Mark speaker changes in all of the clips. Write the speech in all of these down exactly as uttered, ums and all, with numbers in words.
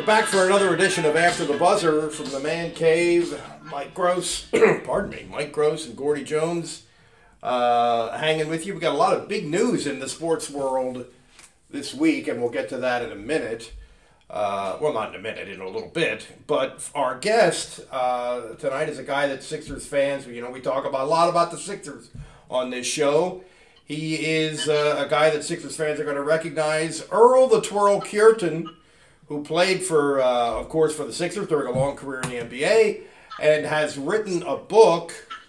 Speaker 1: back for another edition of After the Buzzer from the Man Cave. Mike Gross, pardon me, Mike Gross and Gordy Jones uh, hanging with you. We got a lot of big news in the sports world this week, and we'll get to that in a minute. Uh, well, not in a minute, in a little bit. But our guest uh, tonight is a guy that Sixers fans, you know, we talk about a lot about the Sixers on this show. He is uh, a guy that Sixers fans are going to recognize, Earl the Twirl Cureton, who played for, uh, of course, for the Sixers during a long career in the N B A, and has written a book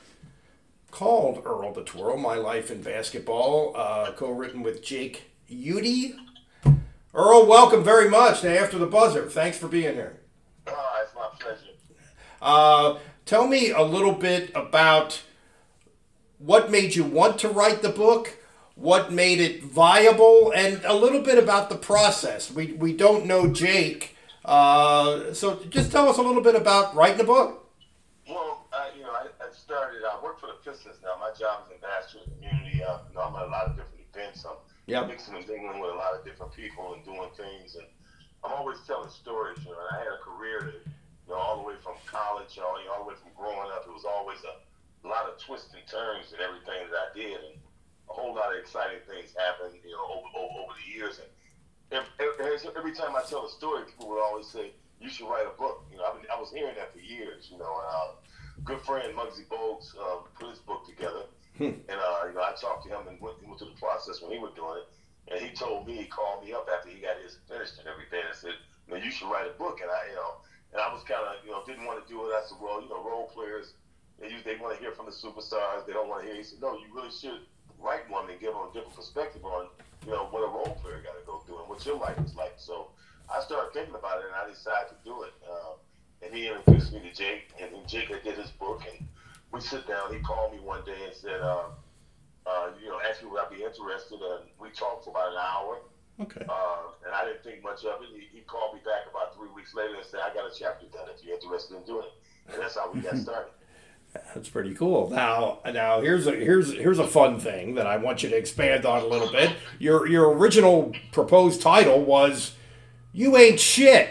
Speaker 1: called Earl the Twirl, My Life in Basketball, uh, co-written with Jake Udy. Earl, welcome very much to After the Buzzer. Thanks for being here.
Speaker 2: Oh, it's my pleasure.
Speaker 1: Uh, tell me a little bit about what made you want to write the book, what made it viable, and a little bit about the process. We we don't know Jake, uh, so just tell us a little bit about writing a book.
Speaker 2: Well, uh, you know, I, I started, I work for the Pistons now. My job is ambassador to the community. Uh, you know, I'm at a lot of different events. I'm
Speaker 1: Yep.
Speaker 2: mixing and mingling with a lot of different people and doing things. And I'm always telling stories, you know, and I had a career that, you know, all the way from college, you know, all the way from growing up, it was always a lot of twists and turns in everything that I did. And a whole lot of exciting things happened, you know, over, over, over the years. And every, every time I tell a story, people would always say, you should write a book. You know, I, mean, I was hearing that for years, you know. And uh, good friend Muggsy Bogues uh, put his book together. Hmm. And, uh, you know, I talked to him and went, went through the process when he was doing it. And he told me, he called me up after he got his finished and everything and said, you know, you should write a book. And I, you know, and I was kind of, you know, didn't want to do it. I said, well, you know, role players, they, they want to hear from the superstars. They don't want to hear. He said, no, you really should write one and give them a different perspective on, you know, what a role player got to go through and what your life is like. So I started thinking about it and I decided to do it. Uh, and he introduced me to Jake, and then Jake did his book, and we sit down. He called me one day and said, uh, uh, you know, asked me would I be interested, and we talked for about an hour.
Speaker 1: Okay.
Speaker 2: Uh, and I didn't think much of it. He, he called me back about three weeks later and said, I got a chapter done if you're interested in doing it. And that's how we got started.
Speaker 1: That's pretty cool. Now, now here's a here's here's a fun thing that I want you to expand on a little bit. Your your original proposed title was "You Ain't Shit."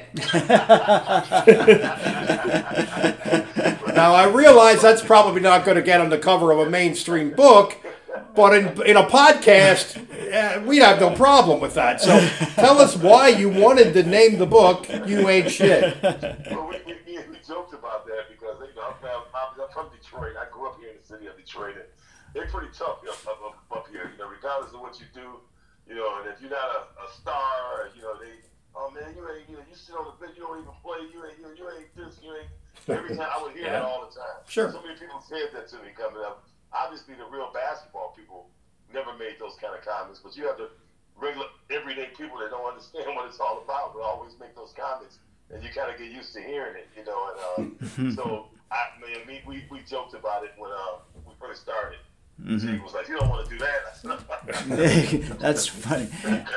Speaker 1: Now, I realize that's probably not going to get on the cover of a mainstream book, but in in a podcast, uh, we'd have no problem with that. So, tell us why you wanted to name the book "You Ain't Shit."
Speaker 2: Well, we, we, we joked about that because you know, I'm, I'm, I'm from Detroit. I grew up here in the city of Detroit, and they're pretty tough up, up, up, up here. You know, regardless of what you do, you know, and if you're not a, a star, you know, they, oh man, you ain't, you know, you sit on the bench, you don't even play, you ain't, you, you ain't this, you ain't. Every time I would hear
Speaker 1: Yeah.
Speaker 2: that all the time.
Speaker 1: Sure.
Speaker 2: So many people said that to me coming up. Obviously, the real basketball people never made those kind of comments, but you have the regular, everyday people that don't understand what it's all about will always make those comments, and you kind of get used to hearing it, you know. And uh, so, I mean, we, we we joked about it when uh, we first started. Mm-hmm. Jake was like, "You don't want to do that."
Speaker 3: That's funny.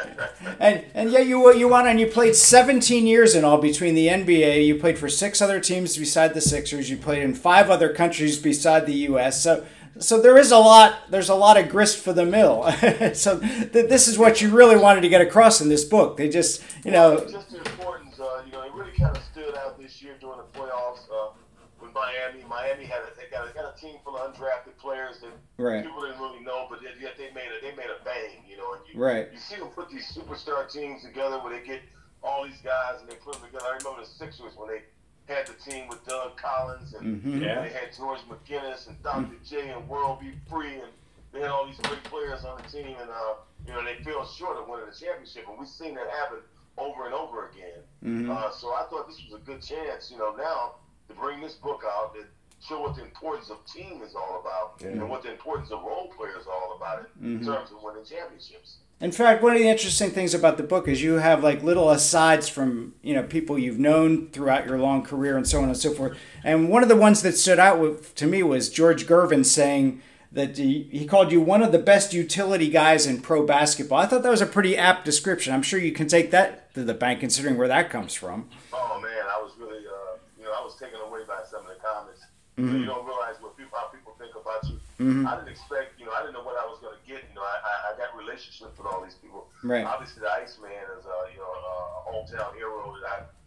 Speaker 3: And and yeah, you you won and you played seventeen years in all between the N B A. You played for six other teams beside the Sixers. You played in five other countries beside the U S. So so there is a lot. There's a lot of grist for the mill. So th- this is what you really wanted to get across in this book. They just you know.
Speaker 2: Well, just the importance. Uh, you know, it really kind of stood out this year during the playoffs. Uh, with Miami, Miami had a, they got a, got a team full of undrafted players that
Speaker 3: Right.
Speaker 2: people didn't really know, but yet they, they made a they made a bang, you know. And you,
Speaker 3: Right.
Speaker 2: you see them put these superstar teams together where they get all these guys and they put them together. I remember the Sixers when they had the team with Doug Collins and
Speaker 3: Mm-hmm.
Speaker 1: Yeah.
Speaker 2: they had George McGinnis and Doctor J and World Be Free, and they had all these great players on the team, and uh, you know they fell short of winning the championship, and we've seen that happen over and over again.
Speaker 3: Mm-hmm.
Speaker 2: Uh, so I thought this was a good chance, you know, now to bring this book out and show what the importance of team is all about,
Speaker 1: Yeah.
Speaker 2: and what the importance of role players are all about it in
Speaker 3: Mhm.
Speaker 2: terms of winning championships.
Speaker 3: In fact, one of the interesting things about the book is you have like little asides from, you know, people you've known throughout your long career and so on and so forth. And one of the ones that stood out with, to me was George Gervin saying that he, he called you one of the best utility guys in pro basketball. I thought that was a pretty apt description. I'm sure you can take that to the bank considering where that comes from.
Speaker 2: Oh man, I was really, uh, you know, I was taken away by some of the comments.
Speaker 3: Mm-hmm.
Speaker 2: You know, you don't realize what people, how people think about you.
Speaker 3: Mm-hmm.
Speaker 2: I didn't expect, you know, I didn't know what I was going to get. You know, I, I, I got relationships with all these people.
Speaker 3: Right.
Speaker 2: Obviously, the Iceman is, uh, you know, a hometown hero that I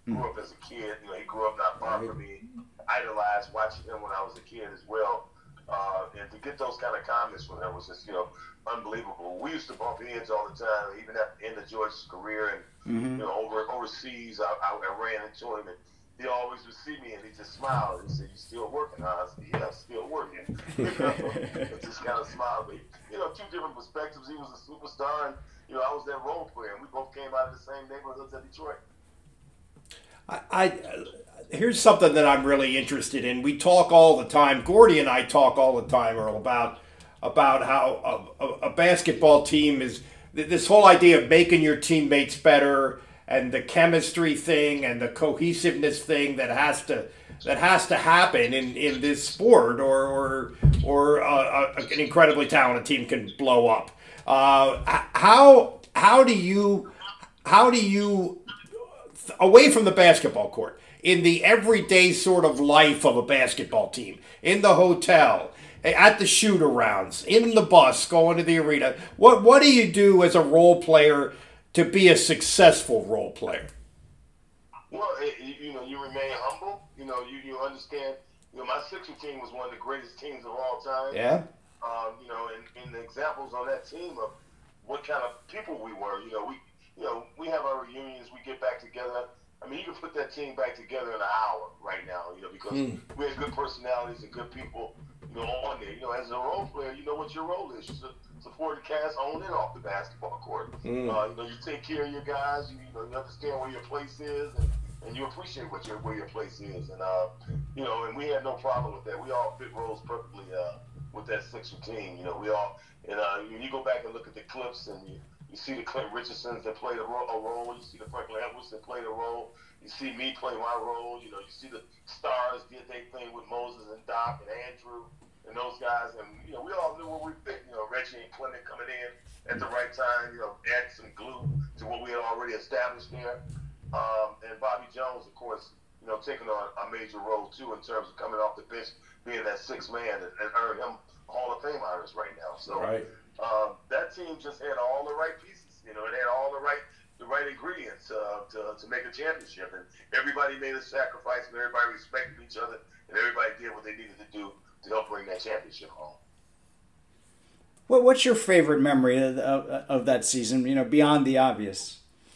Speaker 2: grew up as a kid. You know, he grew up not far from me. Idolized watching him when I was a kid as well. Uh, and to get those kind of comments from him was just, you know, unbelievable. We used to bump heads all the time, even at the end of George's career. And, mm-hmm. you know, over overseas, I, I, I ran into him, and he always would see me, and he just smiled. He said, "You still working?" I said, "Yeah, I'm still working." You know, and just kind of smiled. But, you know, two different perspectives. He was a superstar, and, you know, I was that role player, and we both came out of the same neighborhoods of Detroit.
Speaker 1: I, I here's something that I'm really interested in. We talk all the time. Gordy and I talk all the time, Earl, about about how a, a, a basketball team is this whole idea of making your teammates better and the chemistry thing and the cohesiveness thing that has to that has to happen in, in this sport, or or or uh, an incredibly talented team can blow up. Uh, how how do you how do you away from the basketball court, in the everyday sort of life of a basketball team, in the hotel, at the shoot-arounds, in the bus, going to the arena, what what do you do as a role player to be a successful role player?
Speaker 2: Well, it, you know, you remain humble. You know, you, you understand. You know, my Sixer team was one of the greatest teams of all time.
Speaker 1: Yeah.
Speaker 2: Um, you know, and, and the examples on that team of what kind of people we were. You know, we you know we have our reunions. We get back together. I mean, you can put that team back together in an hour right now. You know, because mm. we have good personalities and good people. You know, on there. You know, as a role player, you know what your role is. You support the cast on and off the basketball court. Mm. Uh, you know, you take care of your guys. You, you know, you understand where your place is, and, and you appreciate what your where your place is. And uh, you know, and we had no problem with that. We all fit roles perfectly uh, with that Sixer team. You know, we all. And uh, when you go back and look at the clips, and you, you see the Clint Richardsons that played a, ro- a role. You see the Franklin Edwards that played a role. You see me play my role. You know, you see the stars did their thing with Moses and Doc and Andrew and those guys, and you know, we all knew where we fit. You know, Reggie and Clement coming in at the right time. You know, add some glue to what we had already established there. Um, and Bobby Jones, of course, you know, taking on a major role too in terms of coming off the bench, being that sixth man, and, and earn him Hall of Fame honors right now. So
Speaker 1: right.
Speaker 2: um, that team just had all the right pieces. You know, it had all the right the right ingredients uh, to to make a championship, and everybody made a sacrifice, and everybody respected each other, and everybody did what they needed to do to help bring that championship home.
Speaker 3: What What's your favorite memory of, of, of that season? You know, beyond the obvious.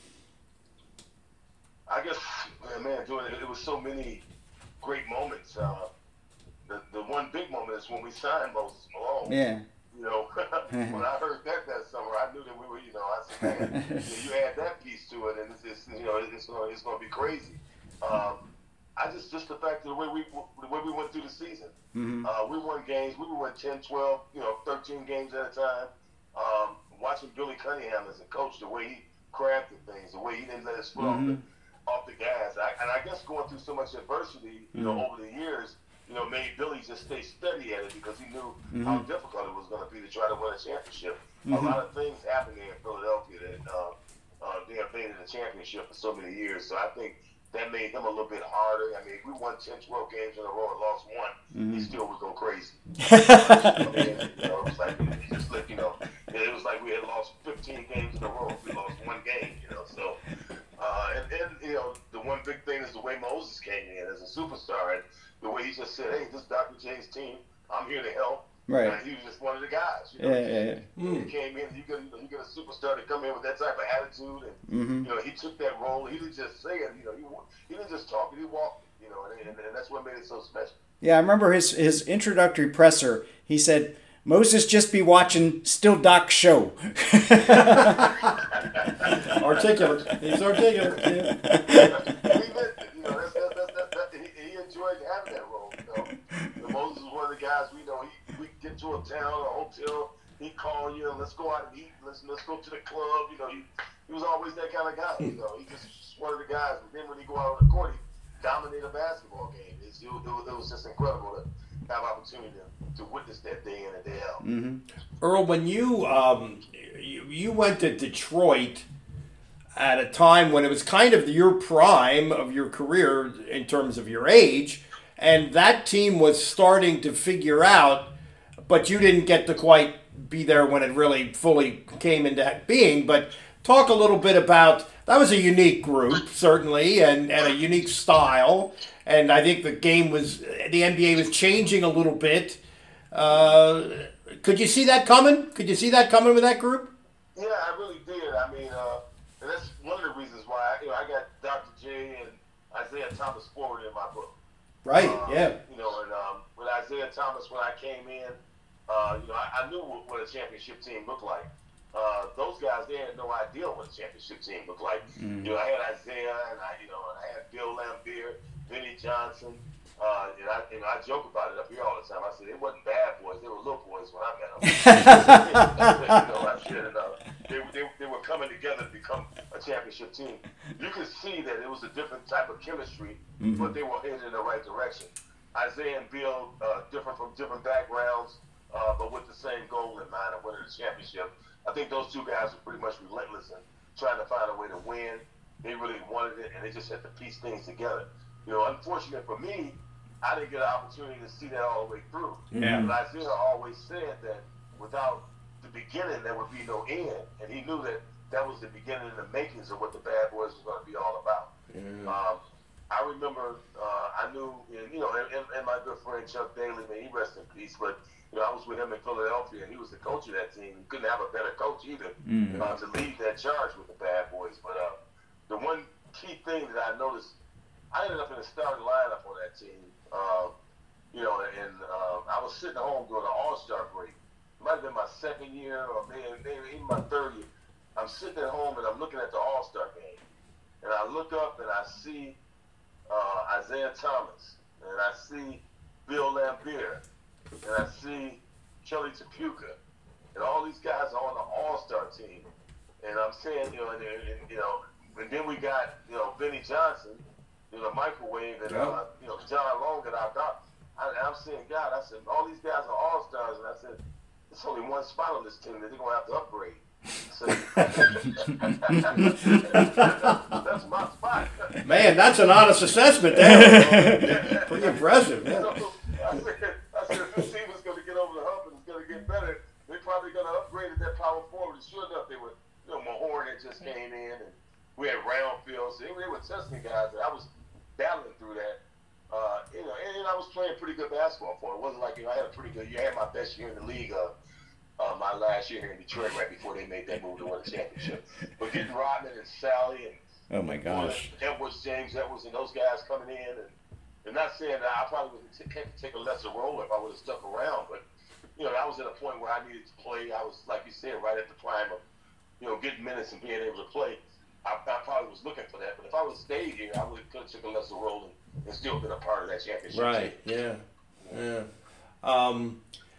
Speaker 2: I guess, man, doing it, it was so many great moments. Uh, the the one big moment is when we signed Moses Malone.
Speaker 3: Yeah.
Speaker 2: You know, when I heard that that summer, I knew that we were. You know, I said, man, you, know, you add that piece to it, and it's, it's you know, it's going it's going to be crazy. Um, I just, just the fact of the way we, the way we went through the season. Mm-hmm. Uh, we won games. We would win ten, twelve, you know, thirteen games at a time. Um, watching Billy Cunningham as a coach, the way he crafted things, the way he didn't let us foot mm-hmm. off, the, off the gas. I, and I guess going through so much adversity, you mm-hmm. know, over the years, you know, made Billy just stay steady at it because he knew mm-hmm. how difficult it was going to be to try to win a championship. Mm-hmm. A lot of things happened there in Philadelphia that uh, uh, they have been in the championship for so many years. So I think that made him a little bit harder. I mean, if we won ten, twelve games in a row and lost one, mm-hmm. he still would go crazy. and, you know, it was like, just like, you know, it was like we had lost fifteen games in a row. We lost one game, you know. So, uh, and then, you know, the one big thing is the way Moses came in as a superstar, and the way he just said, "Hey, this is Doctor J's team. I'm here to help."
Speaker 3: Right.
Speaker 2: And he was just one of the guys. You know?
Speaker 3: Yeah, yeah, yeah.
Speaker 2: He, mm. he came in. You get, you get a superstar to come in with that type of attitude, and mm-hmm. you know, he took that role. He didn't just say it. You know, he he didn't just talk it. He walked it. You know, and, and, and that's what made it so special.
Speaker 3: Yeah, I remember his his introductory presser. He said, "Moses just be watching Still Doc's show."
Speaker 1: Articulate. He's articulate. Yeah.
Speaker 2: He meant it. You know, that's, that's, that's, that's, that, he, he enjoyed having that role. You know, you know Moses was one of the guys we know. He we get to a town, a hotel. He call you, and let's go out and eat. Let's let's go to the club. You know, he he was always that kind of guy. You know, he just one of the guys. But then when he go out on the court, he dominate a basketball game. It's, it, it, it was just incredible to have opportunity to, to witness that day in and day out.
Speaker 1: Mm-hmm. Earl, when you um you, you went to Detroit at a time when it was kind of your prime of your career in terms of your age, and that team was starting to figure out, but you didn't get to quite be there when it really fully came into being. But talk a little bit about, that was a unique group, certainly, and, and a unique style. And I think the game was, the N B A was changing a little bit. Uh, could you see that coming? Could you see that coming with that group?
Speaker 2: Yeah, I really did. I mean, uh, and that's one of the reasons why I, you know, I got Doctor J and Isaiah Thomas forward in my book.
Speaker 1: Right,
Speaker 2: um,
Speaker 1: yeah.
Speaker 2: You know, and um, with Isaiah Thomas, when I came in, uh, you know, I, I knew what, what a championship team looked like. Uh, those guys, they had no idea what a championship team looked like. Mm. You know, I had Isaiah, and I, you know, and I had Bill Laimbeer, Vinnie Johnson, uh, and I, and I joke about it up here all the time. I said they wasn't bad boys; they were little boys when I met them. You know, I said uh, they, they they were coming together to become a championship team. You could see that it was a different type of chemistry, mm-hmm. but they were headed in the right direction. Isaiah and Bill, uh, different from different backgrounds, uh, but with the same goal in mind of winning the championship. I think those two guys were pretty much relentless in trying to find a way to win. They really wanted it, and they just had to piece things together. You know, unfortunately for me, I didn't get an opportunity to see that all the way through.
Speaker 1: Yeah.
Speaker 2: But Isaiah always said that without the beginning, there would be no end. And he knew that that was the beginning and the makings of what the Bad Boys was going to be all about. Yeah. Um, I remember, uh, I knew, you know, and, and my good friend Chuck Daly, may he rest in peace, but you know, I was with him in Philadelphia, and he was the coach of that team. You couldn't have a better coach either mm-hmm. uh, to lead that charge with the Bad Boys. But uh, the one key thing that I noticed, I ended up in the starting lineup on that team. Uh, you know, and uh, I was sitting at home during the All-Star break. It might have been my second year, or maybe, maybe even my third year. I'm sitting at home, and I'm looking at the All-Star game. And I look up, and I see uh, Isaiah Thomas, and I see Bill Laimbeer, and I see Kelly Tripucka, and all these guys are on the All-Star team. And I'm saying, you know, and, and you know, and then we got, you know, Vinnie Johnson, you know, microwave, and, uh, you know, John Long and I got, I, I'm saying, God, I said, all these guys are All-Stars, and I said, there's only one spot on this team that they're going to have to upgrade. So, that's my spot.
Speaker 1: Man, that's an honest assessment there. Pretty impressive, yeah.
Speaker 2: So, I said, I said, if this team is going to get over the hump and it's going to get better, they're probably going to upgrade at that power forward. And sure enough, they were, you know, Mahorn had just came in, and we had Roundfield, so they, they were testing guys, and I was battling through that. Uh, you know, and, and I was playing pretty good basketball for it. It wasn't like, you know, I had a pretty good year. I had my best year in the league, uh, uh, my last year here in Detroit, right before they made that move to win the championship. But getting Rodman and Sally and
Speaker 1: oh my gosh,
Speaker 2: Edwards, James Edwards, and those guys coming in, and, and not saying that I probably would have t- take a lesser role if I would have stuck around, but you know, I was at a point where I needed to play. I was, like you said, right at the prime of, you know, getting minutes and being able to play. I, I probably was looking for that, but if I would have stayed here, I would have could have took a lesser role and, and still been a part of that championship.
Speaker 1: Right.
Speaker 2: Team.
Speaker 1: Yeah. Yeah. Um,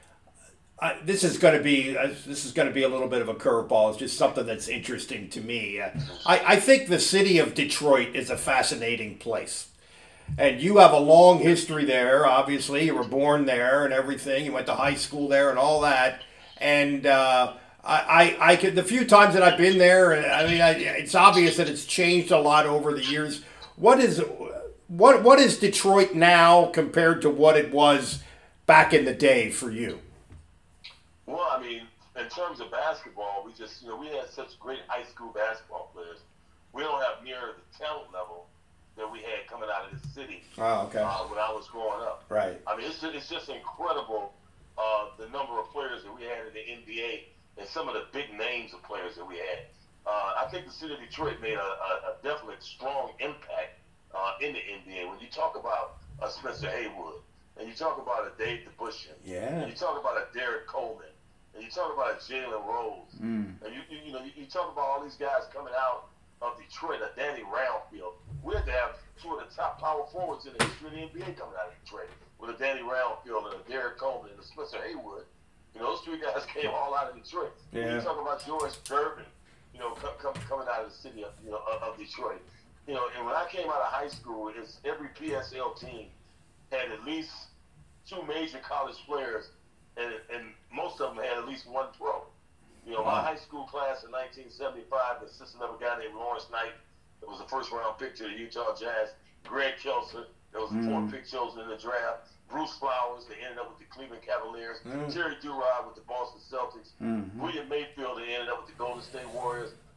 Speaker 1: I, this is going to be uh, this is going to be a little bit of a curveball. It's just something that's interesting to me. Uh, I, I think the city of Detroit is a fascinating place, and you have a long history there. Obviously, you were born there and everything. You went to high school there and all that. And uh, I, I, I could the few times that I've been there, I mean, I, it's obvious that it's changed a lot over the years. What is what what is Detroit now compared to what it was back in the day for you?
Speaker 2: Well, I mean, in terms of basketball, we just, you know, we had such great high school basketball players. We don't have near the talent level that we had coming out of the city.
Speaker 1: Oh, okay.
Speaker 2: Uh, when I was growing up.
Speaker 1: Right.
Speaker 2: I mean, it's just, it's just incredible uh, the number of players that we had in the N B A and some of the big names of players that we had. Uh, I think the city of Detroit made a, a, a definite strong impact uh, in the N B A. When you talk about uh, Spencer Haywood, and you talk about a Dave DeBusschere,
Speaker 1: yeah,
Speaker 2: and you talk about a Derek Coleman, and you talk about a Jalen Rose,
Speaker 1: mm.
Speaker 2: and you, you you know you, you talk about all these guys coming out of Detroit, a Danny Roundfield. We had to have two of the top power forwards in the history of the N B A coming out of Detroit, with a Danny Roundfield and a Derek Coleman and a Spencer Haywood. You know, those three guys came all out of Detroit.
Speaker 1: Yeah.
Speaker 2: You talk about George Gervin, you know, come, come, coming out of the city of, you know, of, of Detroit. You know, and when I came out of high school, it's every P S L team had at least two major college players, and, and most of them had at least one pro. You know,
Speaker 1: wow.
Speaker 2: My high school class in nineteen seventy-five consisted of a guy named Lawrence Knight, that was the first round pick to the Utah Jazz. Greg Kelser, that was the
Speaker 1: mm.
Speaker 2: fourth pick chosen in the draft. Bruce Flowers, that ended up with the Cleveland Cavaliers.
Speaker 1: Mm.
Speaker 2: Terry Durod with the Boston Celtics.
Speaker 1: Mm-hmm.
Speaker 2: William Mayfield, that ended up with the Golden State Warriors.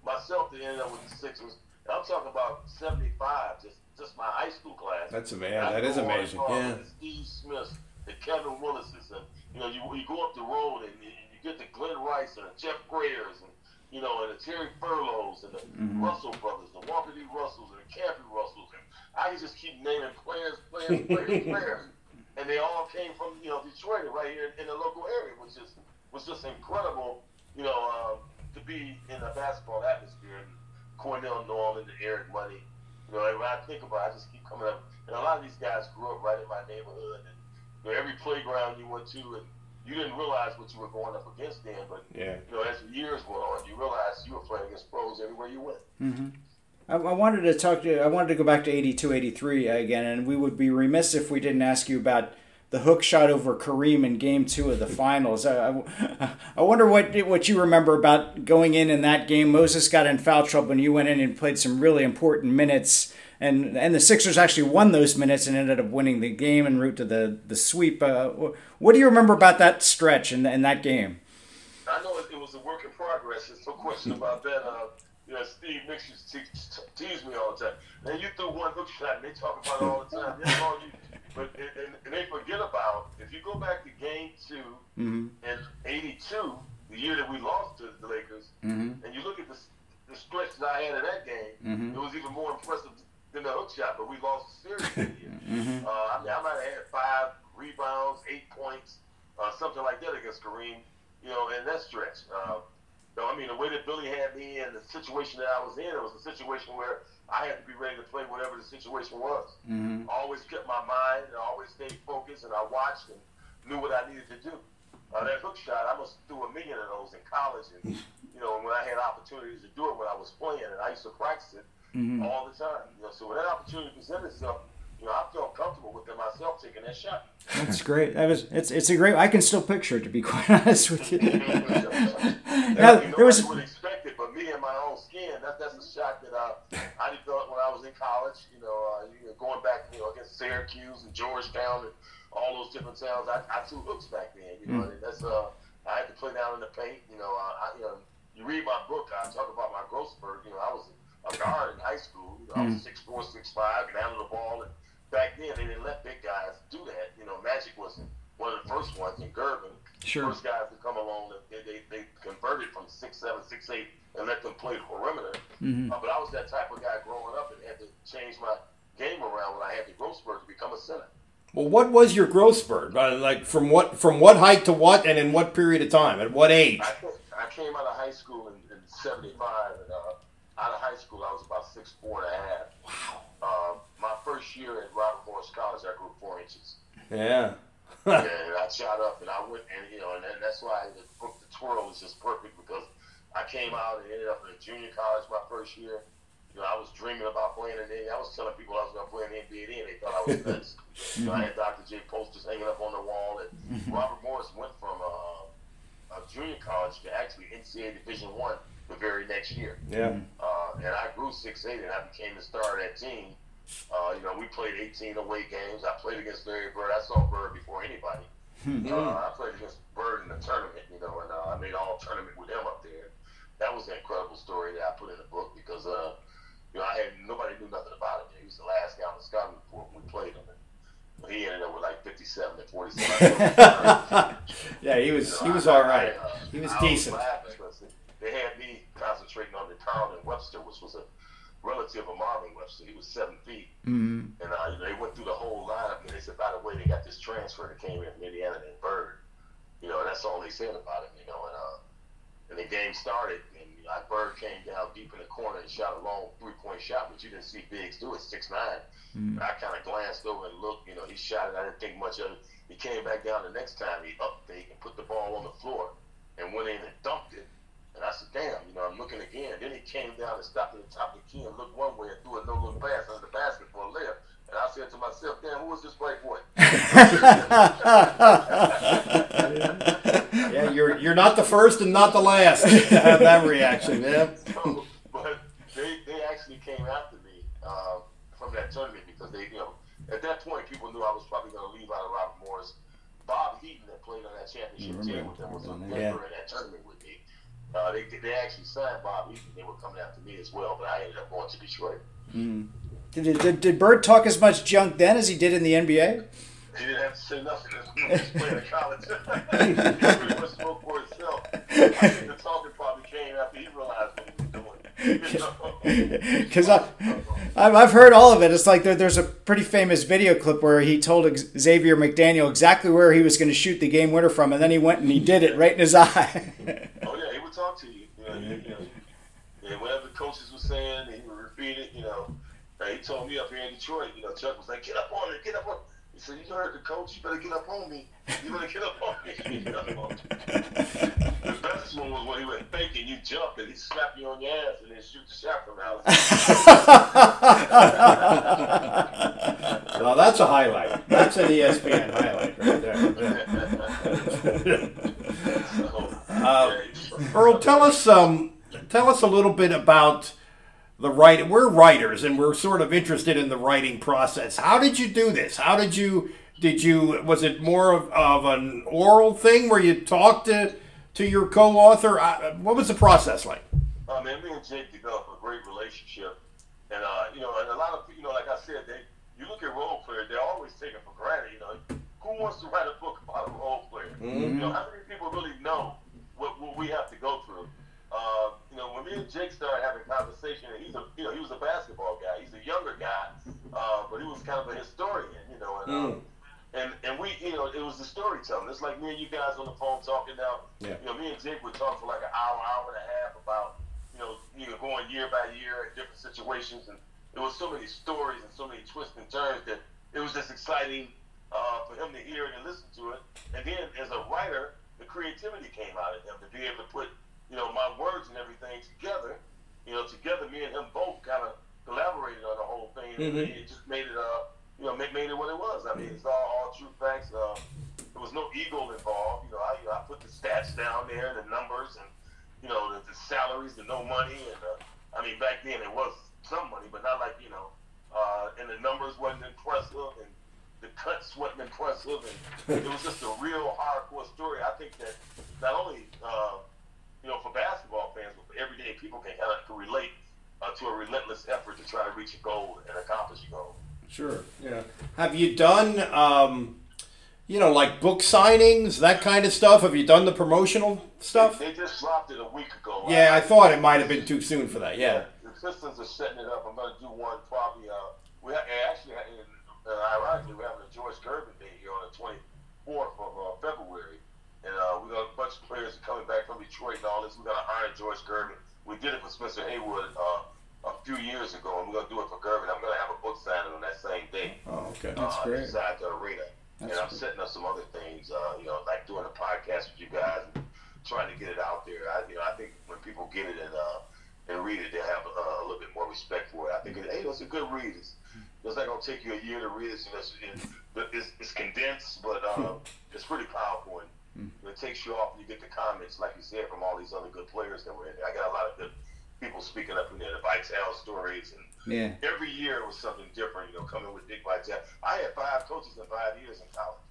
Speaker 2: myself to end up with the Sixers. And I'm talking about seventy-five, just just my high school class.
Speaker 1: That's amazing. That is amazing. Yeah.
Speaker 2: The Steve Smiths, the Kevin Willises, and you know, you, you go up the road and you, you get the Glenn Rice and the Jeff Grayers, and you know, and the Terry Furloughs and the mm-hmm. Russell brothers, the Walker D. Russells and the Campy Russells, and I can just keep naming players, players, players, players, and they all came from you know Detroit, right here in the local area, which is was just incredible, you know, um, to be in a basketball atmosphere. And Cornell Norman, the Eric Money, you know, and when I think about it, I just keep coming up, and a lot of these guys grew up right in my neighborhood, and you know, every playground you went to, and you didn't realize what you were going up against then, but
Speaker 1: yeah.
Speaker 2: you know, as the years went on, you realized you were playing against pros everywhere you went.
Speaker 3: Mm-hmm. I, I wanted to talk to I wanted to go back to eighty-two eighty-three again, and we would be remiss if we didn't ask you about the hook shot over Kareem in Game Two of the Finals. I, I, I wonder what what you remember about going in in that game. Moses got in foul trouble, and you went in and played some really important minutes. And and the Sixers actually won those minutes and ended up winning the game en route to the, the sweep. Uh, what do you remember about that stretch and in, in that game?
Speaker 2: I know it, it was a work in progress. There's no question about that. Uh, you know, Steve Nicks used to te- tease me all the time. And you threw one hook shot, and they talk about it all the time. That's all you, but and, and they forget about, if you go back to Game Two mm-hmm. in eighty-two, the year that we lost to the Lakers, mm-hmm. and you look at the, the stretch that I had in that game, mm-hmm. it was even more impressive than the hook shot, but we lost the series that year. mm-hmm. uh, I mean, I might have had five rebounds, eight points, uh, something like that against Kareem, you know, in that stretch. Uh, so, I mean, the way that Billy had me and the situation that I was in, it was a situation where I had to be ready to play whatever the situation was. Mm-hmm. I always kept my mind, and I always stayed focused, and I watched and knew what I needed to do. Uh, that hook shot, I must do a million of those in college, and, you know, when I had opportunities to do it when I was playing, and I used to practice it, Mm-hmm. all the time, you know. So when that opportunity presented itself, you know, I felt comfortable with it myself taking that shot.
Speaker 3: That's great. That was it's it's a great. I can still picture it, to be quite honest with you.
Speaker 2: now, there was would expect it, but me and my own skin. That that's a shot that I I developed when I was in college. You know, uh, you know, going back, you know, against Syracuse and Georgetown and all those different towns. I, I threw hooks back then. You know, mm-hmm. and that's uh I had to play down in the paint. You know, uh, I you know you read my book. I talk about my growth spurt. You know, I was a guard in high school. You know, I was six four, six five, and handled the ball. And back then, they didn't let big guys do that. You know, Magic was one of the first ones, and Gervin,
Speaker 3: sure.
Speaker 2: first guys to come along. They, they they converted from six seven, six eight, and let them play the perimeter. Mm-hmm. Uh, but I was that type of guy growing up, and had to change my game around when I had the growth spurt to become a center.
Speaker 1: Well, what was your growth spurt? Like from what from what height to what, and in what period of time? At what age?
Speaker 2: I, I came out of high school in, in seventy-five, and uh, out of high school, I was about six four and a half.
Speaker 1: Wow.
Speaker 2: Um, my first year at Robert Morris College, I grew four inches.
Speaker 1: Yeah.
Speaker 2: And I shot up, and I went, and you know, and that's why the book, The Twirl, is just perfect, because I came out and ended up in a junior college my first year. You know, I was dreaming about playing in the N B A. I was telling people I was going to play in the N B A, and they thought I was nuts. You know, I had Doctor J posters hanging up on the wall, and Robert Morris went from uh, a junior college to actually N C double A Division One the very next year.
Speaker 1: Yeah.
Speaker 2: Uh, and I grew six eight, and I became the star of that team. Uh, you know, we played eighteen away games. I played against Larry Bird. I saw Bird before anybody. Mm-hmm. uh, I played against Bird in the tournament, you know, and uh, I made all tournament with him up there. That was an incredible story that I put in the book, because, uh, you know, I had nobody knew nothing about him. He was the last guy on the scouting report when we played him. And he ended up with like fifty-seven and forty-seven.
Speaker 1: Yeah, he was you know, he was
Speaker 2: I,
Speaker 1: all right. I, uh, he was
Speaker 2: I
Speaker 1: decent.
Speaker 2: Was they had me concentrating on the Carlton Webster, which was a relative of Marvin Webster. He was seven feet. Mm-hmm. And uh, they went through the whole lineup, and they said, by the way, they got this transfer that came in from Indiana named Bird. You know, and that's all they said about him, you know. And, uh, and the game started, and you know, Bird came down deep in the corner and shot a long three-point shot, but you didn't see Biggs do it, six nine. Mm-hmm. I kind of glanced over and looked, you know, he shot it. I didn't think much of it. He came back down the next time. He update and put the ball on the floor and went in and dunked it. And I said, damn, you know, I'm looking again. Then he came down and stopped at the top of the key and looked one way and threw a no-look pass under the basket for a layup. And I said to myself, damn, who is this white boy?
Speaker 1: Yeah, you're you're not the first and not the last to have that reaction, man.
Speaker 2: So, but they, they actually came after me uh, from that tournament, because they, you know, at that point, people knew I was probably going to leave out of Robert Morris. Bob Heaton, that played on that championship team with them, was in Denver yeah. in that tournament with me. Uh, they they actually signed Bob Eaton. They were coming after me as well, but I ended up going to Detroit.
Speaker 3: Mm. Did, did did Bird talk as much junk then as he did in the N B A?
Speaker 2: He didn't have to say nothing. He was playing in college. He pretty much spoke for himself. I think the talking probably came after he realized what he was doing.
Speaker 3: Because I, I've I've heard all of it. It's like there, there's a pretty famous video clip where he told Xavier McDaniel exactly where he was going to shoot the game winner from, and then he went and he did it right in his eye.
Speaker 2: Oh yeah, he would talk to you. You know, you, you know, and whatever the coaches were saying, he would repeat it. You know, and he told me up here in Detroit. You know, Chuck was like, "Get up on it, get up on." He said, "You heard the coach. You better get up on me. You better get up on me." You know? The best one was when he went fake and you jump and he slap you on your ass and then shoot the shot from outside.
Speaker 1: Well, that's a highlight. That's an E S P N highlight right there.
Speaker 2: So,
Speaker 1: Uh,
Speaker 2: yeah,
Speaker 1: Earl, tell us um, tell us a little bit about the writing. We're writers, and we're sort of interested in the writing process. How did you do this? How did you did you was it more of, of an oral thing where you talked to to your co-author? Uh, what was the process like?
Speaker 2: Uh, man, me and Jake developed a great relationship, and uh, you know, and a lot of you know, like I said, they you look at role players, they're always taken for granted. You know, who wants to write a book about a role player?
Speaker 1: Mm-hmm.
Speaker 2: You know, how many people really know what, what we have to go through? Uh, you know, when me and Jake started having conversation, and he's a you know he was a basketball guy. He's a younger guy, uh, but he was kind of a historian. You know, and.
Speaker 1: Mm.
Speaker 2: Uh, And and we, you know, it was the storytelling. It's like me and you guys on the phone talking now.
Speaker 1: Yeah.
Speaker 2: You know, me and Jake would talk for like an hour, hour and a half about, you know, you know, going year by year in different situations. And there was so many stories and so many twists and turns that it was just exciting uh, for him to hear it and listen to it. And then as a writer, the creativity came out of him to be able to put, you know, my words and everything together. You know, together, me and him both kind of collaborated on the whole thing.
Speaker 1: Mm-hmm.
Speaker 2: And it just made it uh. You know, made, made it what it was. I mean, it's all, all true facts. Uh, there was no ego involved. You know, I, you know, I put the stats down there, the numbers, and you know, the, the salaries, the no money, and uh, I mean, back then it was some money, but not like you know, uh, and the numbers wasn't impressive, and the cuts wasn't impressive, and it was just a real hardcore story. I think that not only uh, you know for basketball fans, but for everyday people can kind of relate uh, to a relentless effort to try to reach a goal and accomplish a goal.
Speaker 1: Sure. Yeah. Have you done, um, you know, like book signings, that kind of stuff? Have you done the promotional stuff?
Speaker 2: They, they just dropped it a week ago.
Speaker 1: Yeah, I thought it might have been too soon for that. Yeah.
Speaker 2: The Pistons are setting it up. I'm going to do one probably. Uh, we ha- actually, uh, ironically, we're having a George Gervin Day here on the twenty-fourth of uh, February, and uh, we got a bunch of players coming back from Detroit and all this. We're going to hire George Gervin. We did it for Spencer Haywood Uh, a few years ago, and we're going to do it for Gervin. I'm going to have a book signing on that same day.
Speaker 1: Oh, okay.
Speaker 3: That's
Speaker 2: uh,
Speaker 3: great.
Speaker 2: Inside the arena.
Speaker 3: That's
Speaker 2: and I'm
Speaker 3: great.
Speaker 2: setting up some other things, uh, you know, like doing a podcast with you guys and trying to get it out there. I, you know, I think when people get it and uh, and read it, they have uh, a little bit more respect for it. I think, it, hey, it's a good read. It's, it's not going to take you a year to read it. You know, it's, it's, it's condensed, but uh, it's pretty powerful. And it takes you off and you get the comments, like you said, from all these other good players that were in there. I got a lot of good people speaking up in there, the Vitale stories, and
Speaker 3: Yeah.
Speaker 2: every year it was something different, you know, coming with Dick Vitale. I had five coaches in five years in college.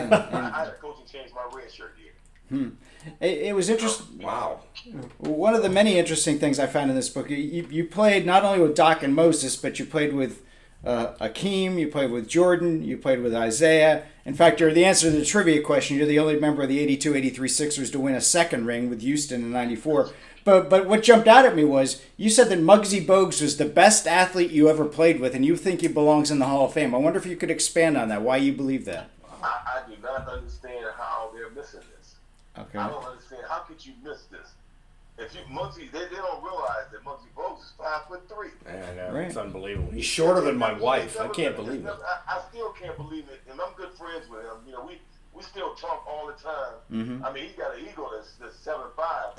Speaker 2: I had a coach who changed my red shirt year.
Speaker 3: Hmm. It, it was interesting.
Speaker 1: Wow.
Speaker 3: One of the many interesting things I found in this book, you, you played not only with Doc and Moses, but you played with uh, Akeem, you played with Jordan, you played with Isaiah. In fact, you're the answer to the trivia question. You're the only member of the eighty-two eighty-three Sixers to win a second ring with Houston in ninety-four. But but what jumped out at me was you said that Muggsy Bogues was the best athlete you ever played with, and you think he belongs in the Hall of Fame. I wonder if you could expand on that, why you believe that.
Speaker 2: I, I do not understand how they're missing this.
Speaker 3: Okay.
Speaker 2: I don't understand. How could you miss this? If you Muggsy, they, they don't realize that Muggsy Bogues is five foot three.
Speaker 1: Yeah, I know.
Speaker 3: Right.
Speaker 1: It's unbelievable. He's shorter than my wife. I can't believe it.
Speaker 2: I, I still can't believe it, and I'm good friends with him. You know, we, we still talk all the time.
Speaker 3: Mm-hmm.
Speaker 2: I mean, he got an ego that's, that's seven five.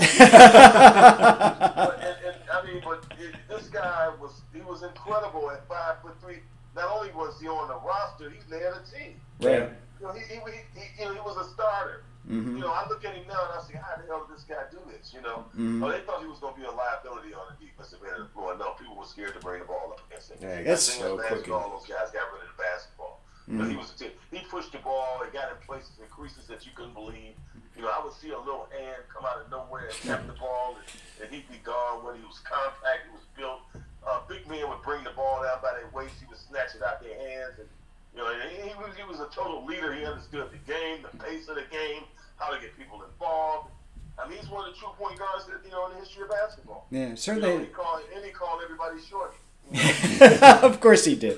Speaker 2: but, and, and I mean, but it, this guy was he was incredible at five foot three. Not only was he on the roster, he led a team.
Speaker 1: Yeah.
Speaker 2: You know, he, he, he, he, you know, he was a starter.
Speaker 3: Mm-hmm.
Speaker 2: You know, I look at him now and I say, how the hell did this guy do this? You know,
Speaker 3: Mhm.
Speaker 2: oh, they thought he was going to be a liability on the defensive end of the floor. No, people were scared to bring the ball up against him.
Speaker 1: Yeah,
Speaker 3: That's
Speaker 2: Thing
Speaker 1: so
Speaker 2: is, basketball,
Speaker 1: quick.
Speaker 2: those guys got rid of the basketball.
Speaker 3: Mhm.
Speaker 2: But he was a t- he pushed the ball. He got in places and creases that you couldn't believe. You know, I would see a little hand come out of nowhere and tap the ball, and, and he'd be gone. When he was compact, he was built. Uh, big men would bring the ball down by their waist. He would snatch it out their hands, and you know, and he, he was he was a total leader. He understood the game, the pace of the game, how to get people involved. I mean, he's one of the true point guards that you know in the history of basketball.
Speaker 3: Yeah, certainly.
Speaker 2: You know, he called, and he called everybody shorty.
Speaker 3: Of course he did.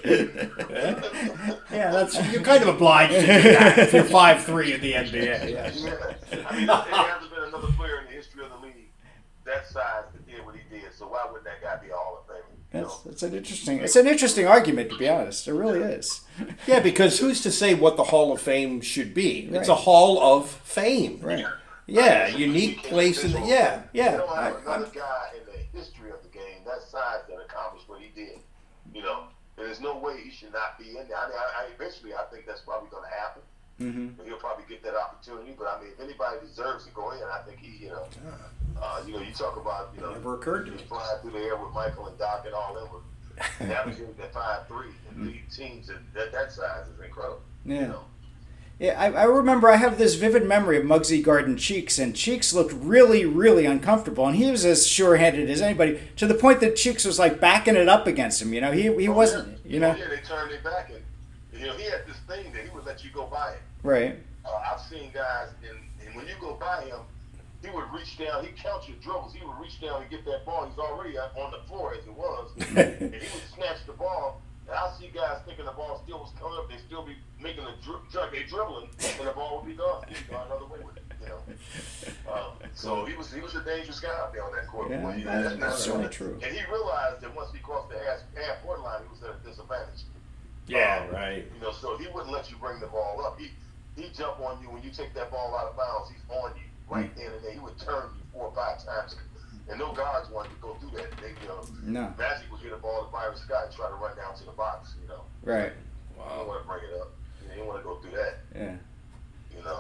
Speaker 1: Yeah, that's you're kind of obliged to do that if you're five three in the N B A. Yeah.
Speaker 2: Yeah. I mean, there hasn't been another player in the history of the league that size that did what he did. So why wouldn't that guy be a Hall of Famer?
Speaker 3: That's, that's an interesting. It's an interesting argument, to be honest. It really is.
Speaker 1: Yeah, because who's to say what the Hall of Fame should be?
Speaker 3: Right.
Speaker 1: It's a Hall of Fame.
Speaker 3: Right.
Speaker 1: Yeah, unique place in the yeah, yeah.
Speaker 2: You don't have
Speaker 1: I-
Speaker 2: another guy in the history of the game that size that accomplished what he did. You know, there's no way he should not be in there. I mean, I, I eventually I think that's probably going to happen.
Speaker 3: Mm-hmm.
Speaker 2: He'll probably get that opportunity. But I mean, if anybody deserves to go in, I think he, you know, uh, you know, you talk about, you know,
Speaker 1: Never occurred to me.
Speaker 2: flying through the air with Michael and Doc and all them. Were averaging at five three and lead teams at that, that size is incredible.
Speaker 3: Yeah.
Speaker 2: You know?
Speaker 3: Yeah, I, I remember I have this vivid memory of Muggsy Garden Cheeks, and Cheeks looked really, really uncomfortable, and he was as sure-handed as anybody, to the point that Cheeks was like backing it up against him. You know, he he
Speaker 2: Oh,
Speaker 3: wasn't.
Speaker 2: yeah.
Speaker 3: You know,
Speaker 2: Oh, yeah, they turned their back, and you know he had this thing that he would let you go by him.
Speaker 3: right?
Speaker 2: Uh, I've seen guys, and, and when you go by him, he would reach down. He'd count your dribbles. He would reach down and get that ball. He's already up on the floor as it was, and he would snatch the ball. And I see guys thinking the ball still was coming up. They still be making a dri- dri- they dribbling, and the ball would be gone. He'd go another way with it, you know. Um, so he was he was a dangerous guy out there on that court.
Speaker 3: Yeah,
Speaker 2: Boy,
Speaker 3: that's
Speaker 2: not-
Speaker 3: certainly true.
Speaker 2: And he realized that once he crossed the half half court line, he was at a disadvantage.
Speaker 1: Yeah,
Speaker 2: Um,
Speaker 1: right.
Speaker 2: You know, so he wouldn't let you bring the ball up. He he jump on you when you take that ball out of bounds. He's on you right then and there. He would turn you four or five times, and no guards wanted to go through that. They, you know,
Speaker 3: No.
Speaker 2: Magic would get a ball to Byron Scott and try to run down to the box. You know,
Speaker 3: Right.
Speaker 2: he didn't want to bring it up. He didn't want to go through that.
Speaker 3: Yeah.
Speaker 2: You know.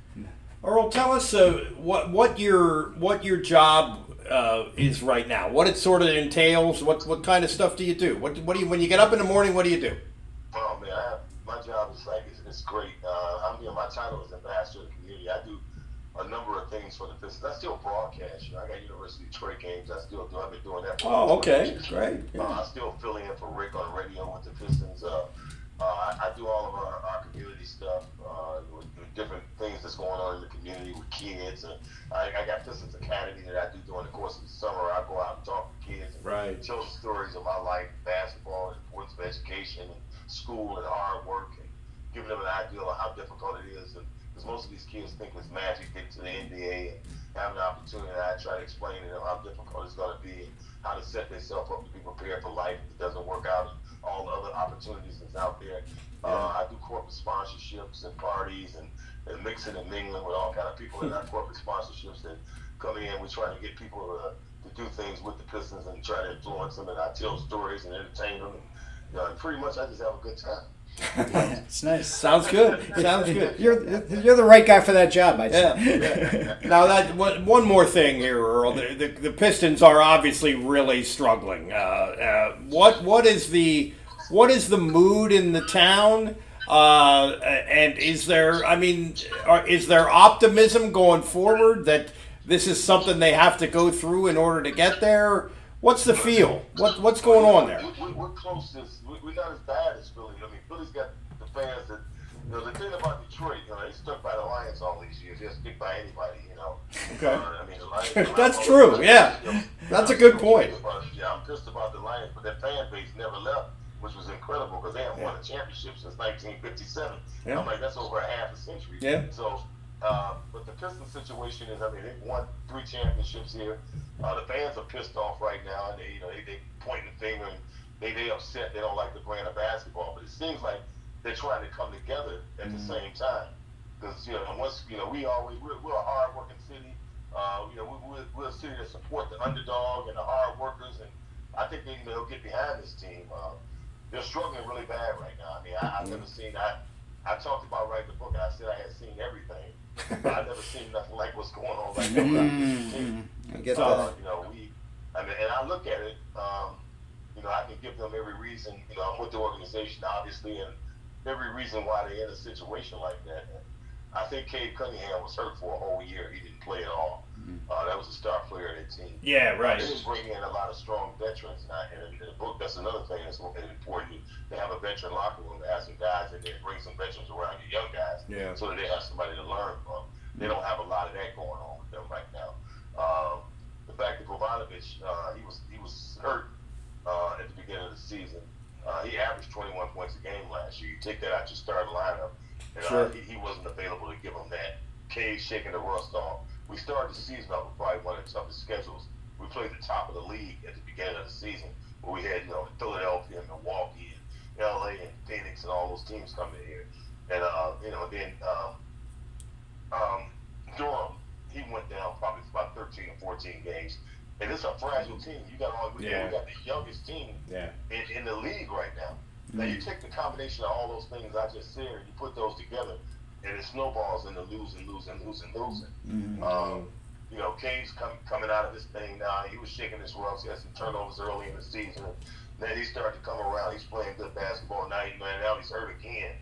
Speaker 1: Earl, tell us uh, what what your what your job uh, is right now. What it sort of entails. What what kind of stuff do you do? What what do you when you get up in the morning? What do you do?
Speaker 2: Oh man, I have, my job is like it's, it's great. Uh, I'm you know, my title is ambassador of the community. I do a number of things for the Pistons. I still broadcast. You know, I got University of Detroit games. I still do. I've been doing that. For
Speaker 1: Oh, okay,
Speaker 2: years.
Speaker 1: great.
Speaker 2: Uh, I still fill in for Rick on radio with the Pistons. Uh, uh, I, I do all of our, our community stuff, uh, with, with different things that's going on in the community with kids. And I, I got Pistons Academy that I do during the course of the summer. I go out and talk to kids and
Speaker 1: Right.
Speaker 2: tell the stories of my life, basketball, and importance of education, and school, and hard work, and giving them an idea of how difficult it is. And because most of these kids think it's magic getting to the N B A and having an opportunity. And I try to explain to them how difficult it's going to be and how to set themselves up to be prepared for life if it doesn't work out, and all the other opportunities that's out there. Uh, I do corporate sponsorships and parties and, and mixing and mingling with all kind of people in our corporate sponsorships that come in. We're trying to get people to, to do things with the Pistons and try to influence them, and I tell stories and entertain them. And, you know, and pretty much I just have a good time.
Speaker 3: It's nice.
Speaker 1: Sounds good. Sounds good.
Speaker 3: You're you're the right guy for that job, I'd
Speaker 1: Yeah.
Speaker 3: say.
Speaker 1: Now that one one more thing here, Earl. The, the, the Pistons are obviously really struggling. Uh, uh, what what is the what is the mood in the town? Uh, and is there? I mean, are, is there optimism going forward that this is something they have to go through in order to get there? What's the feel? What what's going on there?
Speaker 2: We, we, we're close. As, we, we're not as bad as Philly. I mean, Philly's got the fans that, you know, the thing about Detroit, you know, they stuck by the Lions all these years. They're stick by anybody, you know.
Speaker 1: Okay.
Speaker 2: Uh, I mean, the Lions,
Speaker 1: That's true, yeah.
Speaker 2: You know,
Speaker 1: That's a
Speaker 2: I'm
Speaker 1: good
Speaker 2: pissed
Speaker 1: point.
Speaker 2: about- yeah, I'm pissed about the Lions, but their fan base never left, which was incredible because they haven't won a championship since nineteen fifty-seven.
Speaker 1: Yeah.
Speaker 2: I'm like, that's over a half a century.
Speaker 1: Yeah.
Speaker 2: So, uh, but the Pistons situation is, I mean, they've won three championships here. Uh, the fans are pissed off right now, and they, you know, they, they point the finger and they they upset. They don't like the brand of basketball, but it seems like they're trying to come together at
Speaker 3: Mm-hmm.
Speaker 2: the same time. Because you know, once you know, we always we're, we're a hard-working city. Uh, you know, we, we're, we're a city that support the underdog and the hard workers, and I think they, they'll get behind this team. Uh, they're struggling really bad right now. I mean, I, I've never seen. I I talked about writing the book, and I said I had seen everything. I've never seen nothing like what's going on right now.
Speaker 3: Mm-hmm. I get
Speaker 2: So,
Speaker 3: that.
Speaker 2: you know, we, I mean, and I look at it, um, you know, I can give them every reason, you know, I'm with the organization, obviously, and every reason why they're in a situation like that. And I think Cade Cunningham was hurt for a whole year. He didn't play at all. Uh, that was a star player of that team.
Speaker 1: Yeah, right.
Speaker 2: They didn't bring in a lot of strong veterans. And, I, and in the book, that's another thing that's important to have a veteran locker room, to have some guys in there, bring some veterans around your young guys,
Speaker 1: yeah.
Speaker 2: so that they have somebody to learn from. They don't have a lot of that going on with them right now. Um, the fact that Bogdanovich, uh, he was he was hurt uh, at the beginning of the season. Uh, he averaged twenty-one points a game last year. You take that out your starting lineup, and
Speaker 1: sure.
Speaker 2: uh, he, he wasn't available to give them that. Cade shaking the rust off. We started the season off with probably one of the toughest schedules. We played the top of the league at the beginning of the season, where we had, you know, Philadelphia and Milwaukee and L A and Phoenix and all those teams coming in here. And, uh, you know, then um, um, Durham, he went down probably about thirteen or fourteen games. And it's a fragile team. You got all,
Speaker 1: yeah.
Speaker 2: we got the youngest team
Speaker 1: yeah.
Speaker 2: in, in the league right now. Mm-hmm. Now, you take the combination of all those things I just said, and you put those together, and it snowballs into losing, losing, losing, losing.
Speaker 3: Mm-hmm.
Speaker 2: Um, you know, Cade's come, coming out of this thing now. He was shaking his rust. He had some turnovers early in the season. Then he started to come around. He's playing good basketball now. Man, now he's hurt again.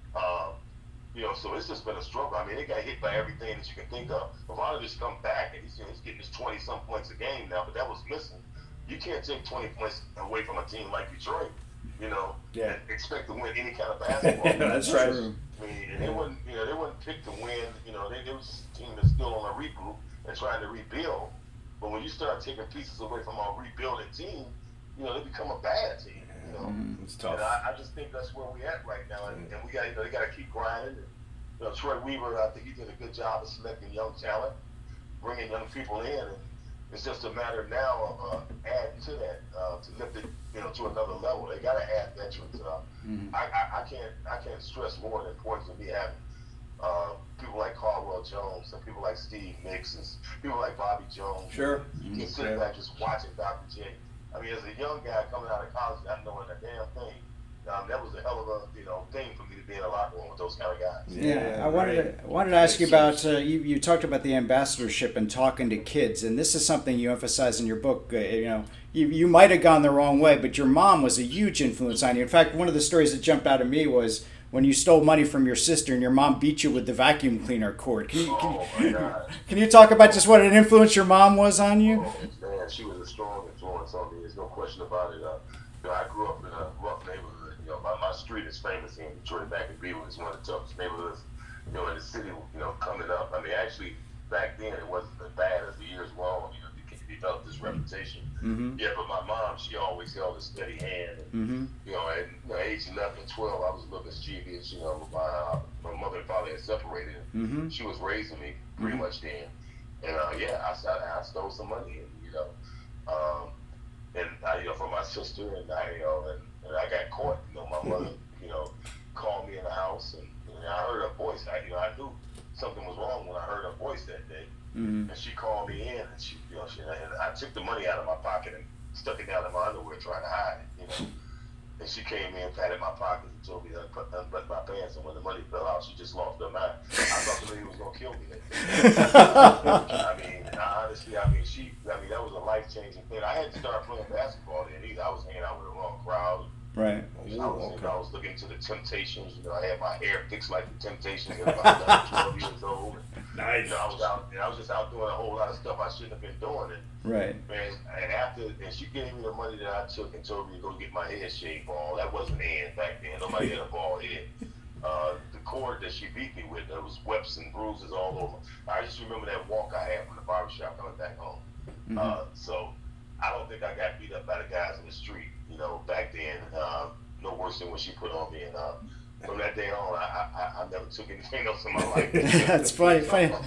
Speaker 2: Um, you know, so it's just been a struggle. I mean, they got hit by everything that you can think of. Bogdanovich come back, and he's, you know, he's getting his twenty-some points a game now, but that was missing. You can't take twenty points away from a team like Detroit, you know,
Speaker 1: yeah.
Speaker 2: and expect to win any kind of basketball.
Speaker 1: Yeah, that's right.
Speaker 2: I mean, and they wouldn't, you know, they wouldn't pick to win. You know, they, they was just a team that's still on a regroup and trying to rebuild. But when you start taking pieces away from our rebuilding team, you know, they become a bad team. You know,
Speaker 1: mm, it's tough.
Speaker 2: And I, I just think that's where we at right now, and, and we got, you know, they got to keep grinding. And, you know, Troy Weaver, I think he did a good job of selecting young talent, bringing young people in, and it's just a matter now of uh, adding to that uh, to lift it, you know, to another level. They got to add veterans. Uh, mm-hmm. I, I, I can't I can't stress more the importance of me having uh, people like Caldwell Jones and people like Steve Nicks and people like Bobby Jones.
Speaker 1: Sure.
Speaker 2: You can sit back just watching Doctor J. I mean, as a young guy coming out of college, not knowing a damn thing, um, that was a hell of a you know thing for me to be in a locker room with those kind of guys.
Speaker 3: Yeah, yeah I wanted right. to I wanted to ask you about uh, you. You talked about the ambassadorship and talking to kids, and this is something you emphasize in your book. Uh, you know, you you might have gone the wrong way, but your mom was a huge influence on you. In fact, one of the stories that jumped out at me was when you stole money from your sister and your mom beat you with the vacuum cleaner cord. Can you can,
Speaker 2: oh my God.
Speaker 3: Can you talk about just what an influence your mom was on you?
Speaker 2: Oh, man, she was a strong influence on me. There's no question about it. Uh, you know, I grew up in a rough neighborhood. You know, my, my street is famous in Detroit. Back in Beaver, it's one of the toughest neighborhoods, you know, in the city. You know, coming up. I mean, actually, back then it wasn't as bad as the years went on. You know, they developed this reputation. Mm-hmm. Yeah, but my mom, she always held a steady hand. And, mm-hmm. You know, at you know, age eleven, twelve, I was a little mischievous. You know, my uh, my mother and father had separated. Mm-hmm. She was raising me pretty mm-hmm. much then, and uh, yeah, I, I I stole some money, and you know, um, and I, you know, from my sister, and I, you know, and. And I got caught. You know, my mother, you know, called me in the house, and, and I heard her voice. I, you know, I knew something was wrong when I heard her voice that day. Mm-hmm. And she called me in, and she, you know, she, and I took the money out of my pocket and stuck it down in my underwear, trying to hide it. You know, and she came in, patted my pockets, and told me to unbutton my pants. And when the money fell out, she just lost her mind. I thought the lady was gonna kill me that day. I mean, honestly, I mean, she, I mean, that was a life changing thing. I hadn't started playing basketball then either. I was hanging out with the wrong crowd.
Speaker 3: Right.
Speaker 2: I was, okay. you know, I was looking to the Temptations. You know, I had my hair fixed like the Temptations at about twelve years old.
Speaker 1: Nice.
Speaker 2: You know, I was out. You know, I was just out doing a whole lot of stuff I shouldn't have been doing. And,
Speaker 3: right.
Speaker 2: Man, and after, and she gave me the money that I took and told me to go get my head shaved bald. That wasn't in back then. Nobody had a bald head. Uh, the cord that she beat me with, there was webs and bruises all over. I just remember that walk I had from the barbershop coming back home. Mm-hmm. Uh, so I don't think I got beat up by the guys in the street. You know, back then, uh, no worse than what she put on me. And uh, from that day on, I, I I never took anything else in my life.
Speaker 3: That's funny, funny.
Speaker 2: Every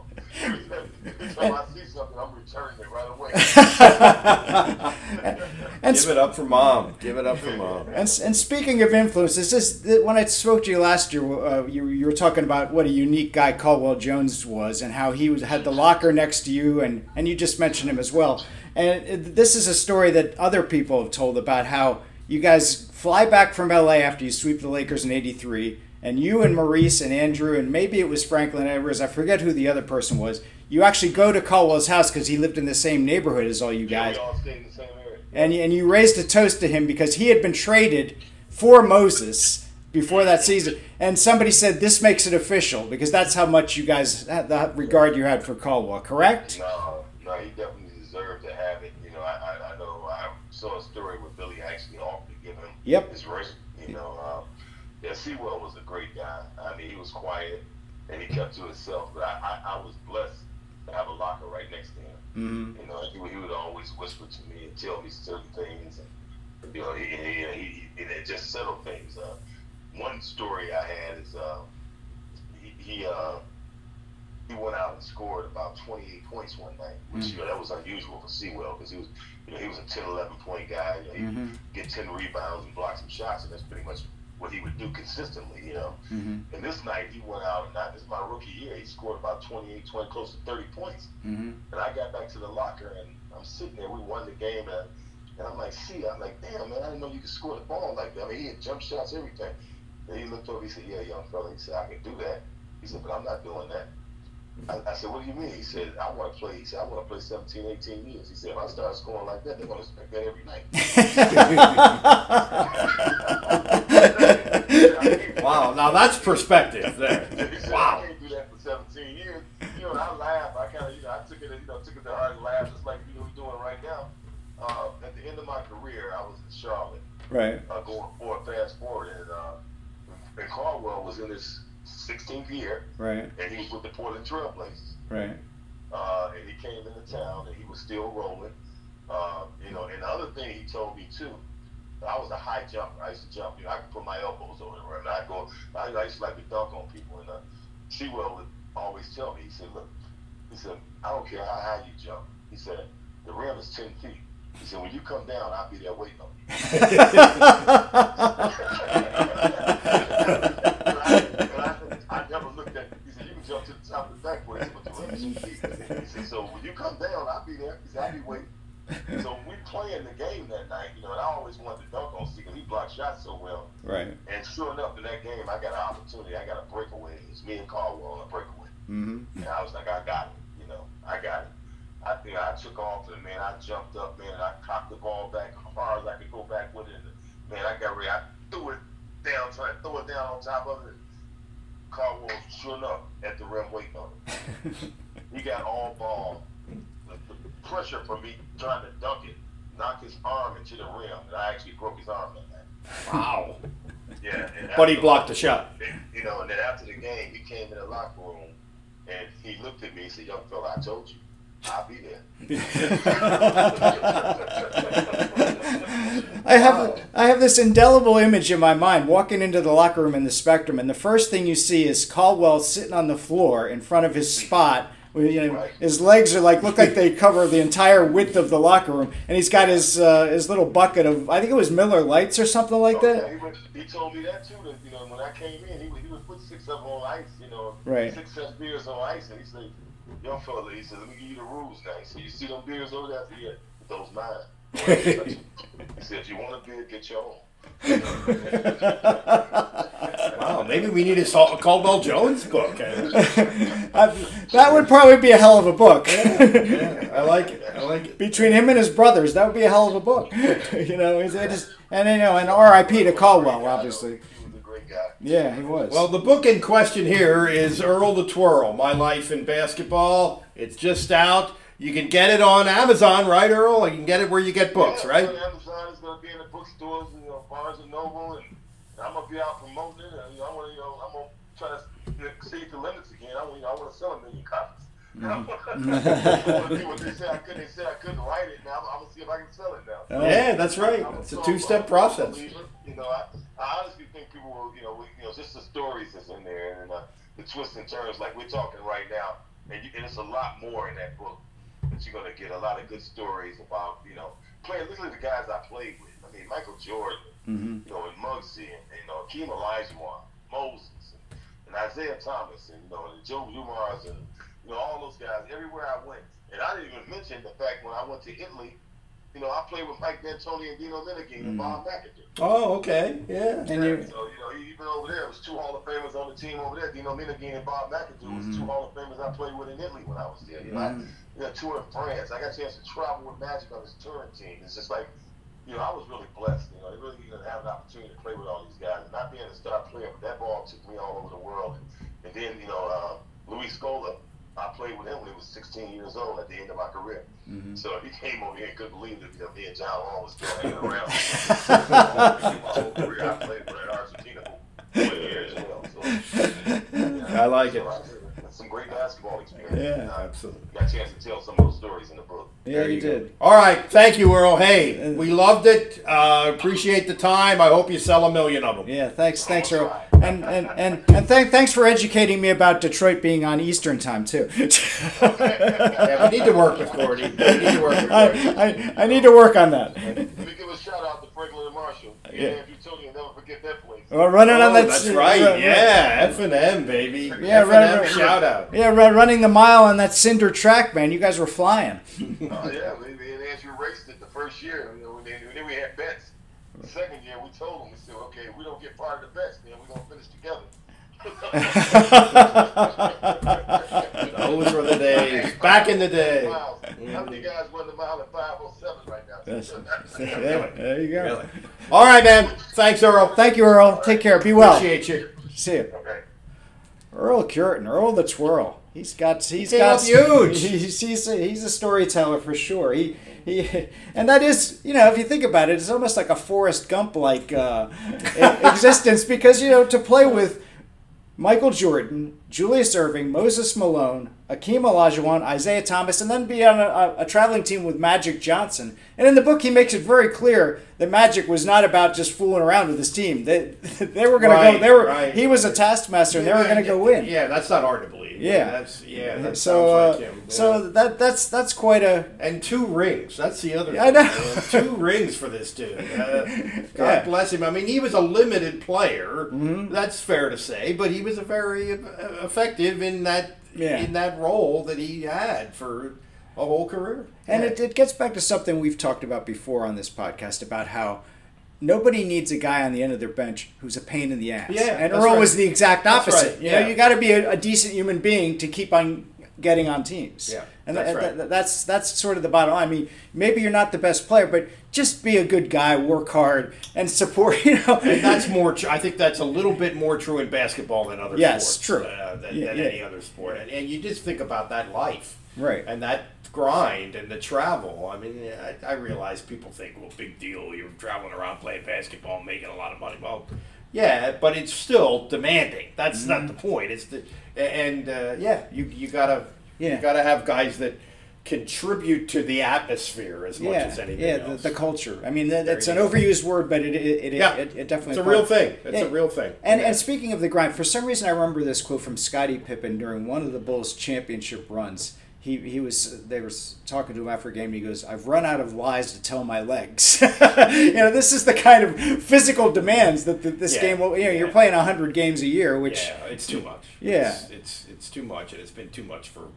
Speaker 2: time I see something, I'm returning it right away.
Speaker 1: and Give it up for mom. Give it up for mom.
Speaker 3: And and speaking of influences, this when I spoke to you last year, uh, you you were talking about what a unique guy Caldwell Jones was, and how he was, had the locker next to you, and and you just mentioned him as well. And this is a story that other people have told about how you guys fly back from L A after you sweep the Lakers in eighty-three, and you and Maurice and Andrew, and maybe it was Franklin Edwards, I forget who the other person was, you actually go to Caldwell's house because he lived in the same neighborhood as all you guys.
Speaker 2: Yeah, we all stayed in the same area.
Speaker 3: And, and you raised a toast to him because he had been traded for Moses before that season, and somebody said this makes it official because that's how much you guys had, the regard you had for Caldwell, correct?
Speaker 2: No, no, he definitely deserved to have it. You know, I, I, I know I saw a story where Billy actually offered to give him
Speaker 3: Yep.
Speaker 2: his ring. You know, um, yeah, Sewell was a great guy. I mean, he was quiet and he kept to himself. But I, I, I was blessed to have a locker right next to him.
Speaker 3: Mm-hmm.
Speaker 2: You know, he, would- he would always whisper to me and tell me certain things, and you know, he, he, he, he it just settled things. Uh, one story I had is uh, he he, uh, he went out and scored about twenty-eight points one night, which
Speaker 3: Mm.
Speaker 2: you know that was unusual for Sewell because he was you know he was a ten, eleven point guy. You know, he
Speaker 3: Mhm.
Speaker 2: would get ten rebounds and block some shots, and that's pretty much what he would do consistently. You know,
Speaker 3: Mm-hmm.
Speaker 2: and this night he went out and I, this is my rookie year. He scored about twenty-eight, twenty, close to thirty points.
Speaker 3: Mm-hmm.
Speaker 2: And I got back to the locker and I'm sitting there. We won the game and, and I'm like, see, I'm like, damn man, I didn't know you could score the ball like that. I mean, he had jump shots, everything. And he looked over. He said, yeah, young fella. He said, I can do that. He said, but I'm not doing that. I, I said, what do you mean? He said, I want to play. He said, I want to play seventeen, eighteen years. He said, if I start scoring like that, they're going to expect that every night.
Speaker 1: Wow, now that's perspective there.
Speaker 2: He said,
Speaker 1: Wow.
Speaker 2: I can't do that for seventeen years. You know, and I laughed. I kind of, you know, I took it, you know, took it to heart and laughed, just like you know we're doing right now. Uh, at the end of my career, I was in Charlotte,
Speaker 3: Right.
Speaker 2: uh, going for fast forward, and uh, and Caldwell was in his sixteenth year,
Speaker 3: Right.
Speaker 2: and he was with the Portland Trail Blazers.
Speaker 3: Right.
Speaker 2: Uh, and he came into town, and he was still rolling. Uh, you know, and the other thing he told me too, I was a high jumper. I used to jump. You know, I could put my elbows over the rim. And I go. I, I used to like to dunk on people. And uh, Sewell would always tell me. He said, "Look," he said, "I don't care how high you jump." He said, "The rim is ten feet." He said, "When you come down, I'll be there waiting on you." and I, and I, I never looked at. He said, "You can jump to the top of the backboard." He said, "But the rim is ten feet." He said, "So when you come down, I'll be there." He said, "I'll be waiting." So we playing the game that night, you know, and I always wanted to dunk on Steve because he blocked shots so well.
Speaker 3: Right.
Speaker 2: And sure enough, in that game, I got an opportunity. I got a breakaway. It was me and Caldwell on a breakaway.
Speaker 3: Mm-hmm.
Speaker 2: And I was like, I got it, you know, I got it. I think I took off, and man, I jumped up, man, and I cocked the ball back as far as I could go back with it. And, man, I got ready. I threw it down, trying to throw it down on top of it. Caldwell, sure enough, at the rim waiting on it. He got all ball. The, the pressure from me trying to dunk it knocked his arm into the rim, and I actually broke his arm that night.
Speaker 1: Wow.
Speaker 2: Yeah. And
Speaker 1: But he
Speaker 2: after-
Speaker 1: blocked the shot.
Speaker 2: You know, and then after the game, he came in the locker room, and he looked at me and said, "Young fella, I told you, I'll be there."
Speaker 3: I have I have this indelible image in my mind walking into the locker room in the Spectrum, and the first thing you see is Caldwell sitting on the floor in front of his spot. Where, you know,
Speaker 2: Right.
Speaker 3: his legs are like look like they cover the entire width of the locker room, and he's got his uh, his little bucket of I think it was Miller Lights or something like
Speaker 2: Oh, yeah,
Speaker 3: that.
Speaker 2: he, went, he told me that too. That you know, when I came in, he would he would put six of them on ice. You know,
Speaker 3: Right.
Speaker 2: six seven beers on ice, and he said, "Young fella," he said, "let me give you the rules now." He said, "You see them beers over there? I said, yeah, those mine." He said, "If you want a beer, get your own."
Speaker 1: Wow, maybe we need a Sal- Caldwell Jones book.
Speaker 3: I, that would probably be a hell of a book.
Speaker 1: Yeah, I like it. I like it.
Speaker 3: Between him and his brothers, that would be a hell of a book. you know, it's, it just, and you know, and R I P to Caldwell, obviously.
Speaker 2: He was a great guy.
Speaker 3: Yeah, he was.
Speaker 1: Well, the book in question here is Earl the Twirl, My Life in Basketball. It's just out. You can get it on Amazon, right, Earl? You can get it where you get books,
Speaker 2: Yeah,
Speaker 1: right?
Speaker 2: Amazon is going to be in the bookstores, you know, Barnes and Noble, and I'm going to be out promoting it. And, you know, I want to, you know, I'm going to try to you know, exceed the limits again. I want, you know, I want to sell a million copies. I want to do what they said I couldn't. They said I couldn't write it. Now I'm, I'm going to see if I can sell it now.
Speaker 1: Yeah, that's right.
Speaker 2: I'm
Speaker 1: It's a
Speaker 2: so-
Speaker 1: two-step
Speaker 2: I'm a
Speaker 1: process.
Speaker 2: believer. You know, I, I honestly think people will, you know, we, you know, just the stories that's in there and uh, the twists and turns, like we're talking right now, and, you, and it's a lot more in that book. That you're gonna get a lot of good stories about, you know, playing. Look at the guys I played with. I mean, Michael Jordan,
Speaker 3: Mhm.
Speaker 2: you know, and Muggsy, and you know, Akeem Olajuwon, Moses, and, and Isaiah Thomas, and you know, and Joe Dumars, and you know, all those guys. Everywhere I went, and I didn't even mention the fact when I went to Italy, you know, I played with Mike D'Antoni and Dino Minigan and Bob McAdoo.
Speaker 1: Oh, okay. Yeah.
Speaker 3: And you,
Speaker 2: So, you know, even over there, it was two Hall of Famers on the team over there. Dino Minigan and Bob McAdoo was two Hall of Famers I played with in Italy when I was there. You know, I, you know, tour in France. I got a chance to travel with Magic on his touring team. It's just like, you know, I was really blessed. You know, they really didn't have an opportunity to play with all these guys. Not being a star player, but that ball took me all over the world. And, and then, you know, uh, Luis Scola, I played with him when he was sixteen years old at the end of my career. Mm-hmm. So he came over here and couldn't believe that, you know, me and John Long was still hanging around. My whole career, I played for Argentina for four years as well. So, yeah,
Speaker 1: I like
Speaker 2: so
Speaker 1: it.
Speaker 2: I, some great basketball experience.
Speaker 3: Yeah,
Speaker 2: uh,
Speaker 1: absolutely.
Speaker 2: Got a chance to tell some of those stories in the book.
Speaker 3: Yeah, you, you did.
Speaker 1: All right, thank you, Earl. Hey, we loved it. Uh, appreciate the time. I hope you sell a million of them.
Speaker 3: Yeah, thanks, thanks, Earl. And and and and thank, thanks for educating me about Detroit being on Eastern time too.
Speaker 1: Yeah, we need to work with Gordy. We need to work with Gordy.
Speaker 3: I, I, I need to work on that.
Speaker 2: Let me give a shout out to Franklin and Marshall. Yeah,
Speaker 3: Yeah.
Speaker 2: if you told you, never forget that place.
Speaker 3: Well, running
Speaker 1: Oh,
Speaker 3: on that.
Speaker 1: that's right.
Speaker 3: run-
Speaker 1: Yeah, F and M, baby.
Speaker 3: Yeah,
Speaker 1: F and
Speaker 3: right,
Speaker 1: M
Speaker 3: right.
Speaker 1: shout out.
Speaker 3: Yeah, run, running the mile on that cinder track, man. You guys were flying.
Speaker 2: Oh yeah, we, we, as you raced it the first year, you know, and then, and then we had bets. The second year, we told them, we said, okay, if we don't get part of the bets, then we're gonna finish together.
Speaker 1: Those were the days. Back in the day.
Speaker 2: Miles. How many guys won the mile at five oh seven right now?
Speaker 3: Yes. Yeah, there you go.
Speaker 1: Really. All right, man. Thanks, Earl.
Speaker 3: Thank you, Earl. Take care. Be well.
Speaker 1: Appreciate you.
Speaker 3: See you.
Speaker 2: Okay.
Speaker 3: Earl Cureton, Earl the Twirl. He's got, he's
Speaker 1: came
Speaker 3: got
Speaker 1: up huge.
Speaker 3: He's, he's, a, he's a storyteller for sure. He, he, and that is, you know, if you think about it, it's almost like a Forrest Gump like uh, existence because you know to play with Michael Jordan, Julius Erving, Moses Malone, Akeem Olajuwon, Isaiah Thomas, and then be on a, a traveling team with Magic Johnson. And in the book, he makes it very clear that Magic was not about just fooling around with his team. They they were going
Speaker 1: Right,
Speaker 3: to go. They were.
Speaker 1: right.
Speaker 3: He was a taskmaster, and they were going to go win.
Speaker 1: Yeah, that's not hard to believe.
Speaker 3: Yeah.
Speaker 1: That's yeah. That
Speaker 3: so,
Speaker 1: sounds
Speaker 3: uh,
Speaker 1: like him. Yeah.
Speaker 3: so that that's that's quite a.
Speaker 1: And two rings. That's the other
Speaker 3: Yeah,
Speaker 1: thing.
Speaker 3: I know.
Speaker 1: man. Two rings for this dude. Uh, God
Speaker 3: Yeah.
Speaker 1: bless him. I mean, he was a limited player.
Speaker 3: Mm-hmm.
Speaker 1: That's fair to say. But he was a very uh, effective in that
Speaker 3: Yeah.
Speaker 1: in that role that he had for a whole career.
Speaker 3: And
Speaker 1: Yeah.
Speaker 3: it, it gets back to something we've talked about before on this podcast about how nobody needs a guy on the end of their bench who's a pain in the ass.
Speaker 1: Yeah,
Speaker 3: and
Speaker 1: that's
Speaker 3: Earl
Speaker 1: right.
Speaker 3: was the exact
Speaker 1: That's
Speaker 3: opposite.
Speaker 1: right,
Speaker 3: You know,
Speaker 1: yeah.
Speaker 3: you got to be a, a decent human being to keep on getting on teams.
Speaker 1: Yeah,
Speaker 3: and
Speaker 1: that's
Speaker 3: that-
Speaker 1: right.
Speaker 3: that- that's that's sort of the bottom line. I mean, maybe you're not the best player, but just be a good guy, work hard, and support. You know,
Speaker 1: And that's more. Tr- I think that's a little bit more true in basketball than other
Speaker 3: Yes,
Speaker 1: sports.
Speaker 3: true.
Speaker 1: Uh, than
Speaker 3: Yeah,
Speaker 1: than
Speaker 3: yeah.
Speaker 1: any other sport. And, and you just think about that life,
Speaker 3: Right.
Speaker 1: And that grind and the travel. I mean, I, I realize people think, well, big deal. You're traveling around playing basketball, making a lot of money. Well, yeah, but it's still demanding. That's
Speaker 3: Mm-hmm.
Speaker 1: not the point. It's the and uh, yeah, you you gotta
Speaker 3: Yeah.
Speaker 1: you gotta have guys that contribute to the atmosphere as much
Speaker 3: yeah,
Speaker 1: as anything
Speaker 3: yeah, the,
Speaker 1: else.
Speaker 3: the culture. I mean, that,
Speaker 1: There
Speaker 3: it's
Speaker 1: you
Speaker 3: an
Speaker 1: go.
Speaker 3: overused word, but it it, it,
Speaker 1: Yeah.
Speaker 3: it, it definitely
Speaker 1: It's a real
Speaker 3: applies.
Speaker 1: thing. It's
Speaker 3: Yeah.
Speaker 1: a real thing.
Speaker 3: And
Speaker 1: Yeah.
Speaker 3: and speaking of the grind, for some reason I remember this quote from Scottie Pippen during one of the Bulls championship runs. He he was they were talking to him after a game. And he goes, "I've run out of lies to tell my legs." You know, this is the kind of physical demands that the, this
Speaker 1: Yeah,
Speaker 3: game. will You know, you're
Speaker 1: yeah.
Speaker 3: playing a hundred games a year, which
Speaker 1: yeah, it's too much.
Speaker 3: Yeah.
Speaker 1: it's, it's it's too much, and it's been too much for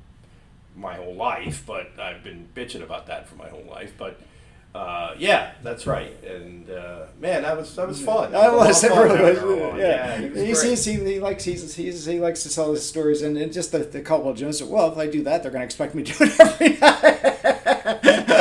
Speaker 1: my whole life. But I've been bitching about that for my whole life. But uh, yeah, that's right. And uh, man, that was that was fun.
Speaker 3: I was.
Speaker 1: That
Speaker 3: It
Speaker 1: a lot of
Speaker 3: really
Speaker 1: fun
Speaker 3: was.
Speaker 1: having her on.
Speaker 3: Yeah,
Speaker 1: he was
Speaker 3: he's,
Speaker 1: great.
Speaker 3: he's, he, he likes he's, he's, he likes to tell his stories, and, and just the, the Caldwell Jones said, well, if I do that, they're going to expect me to do it every night.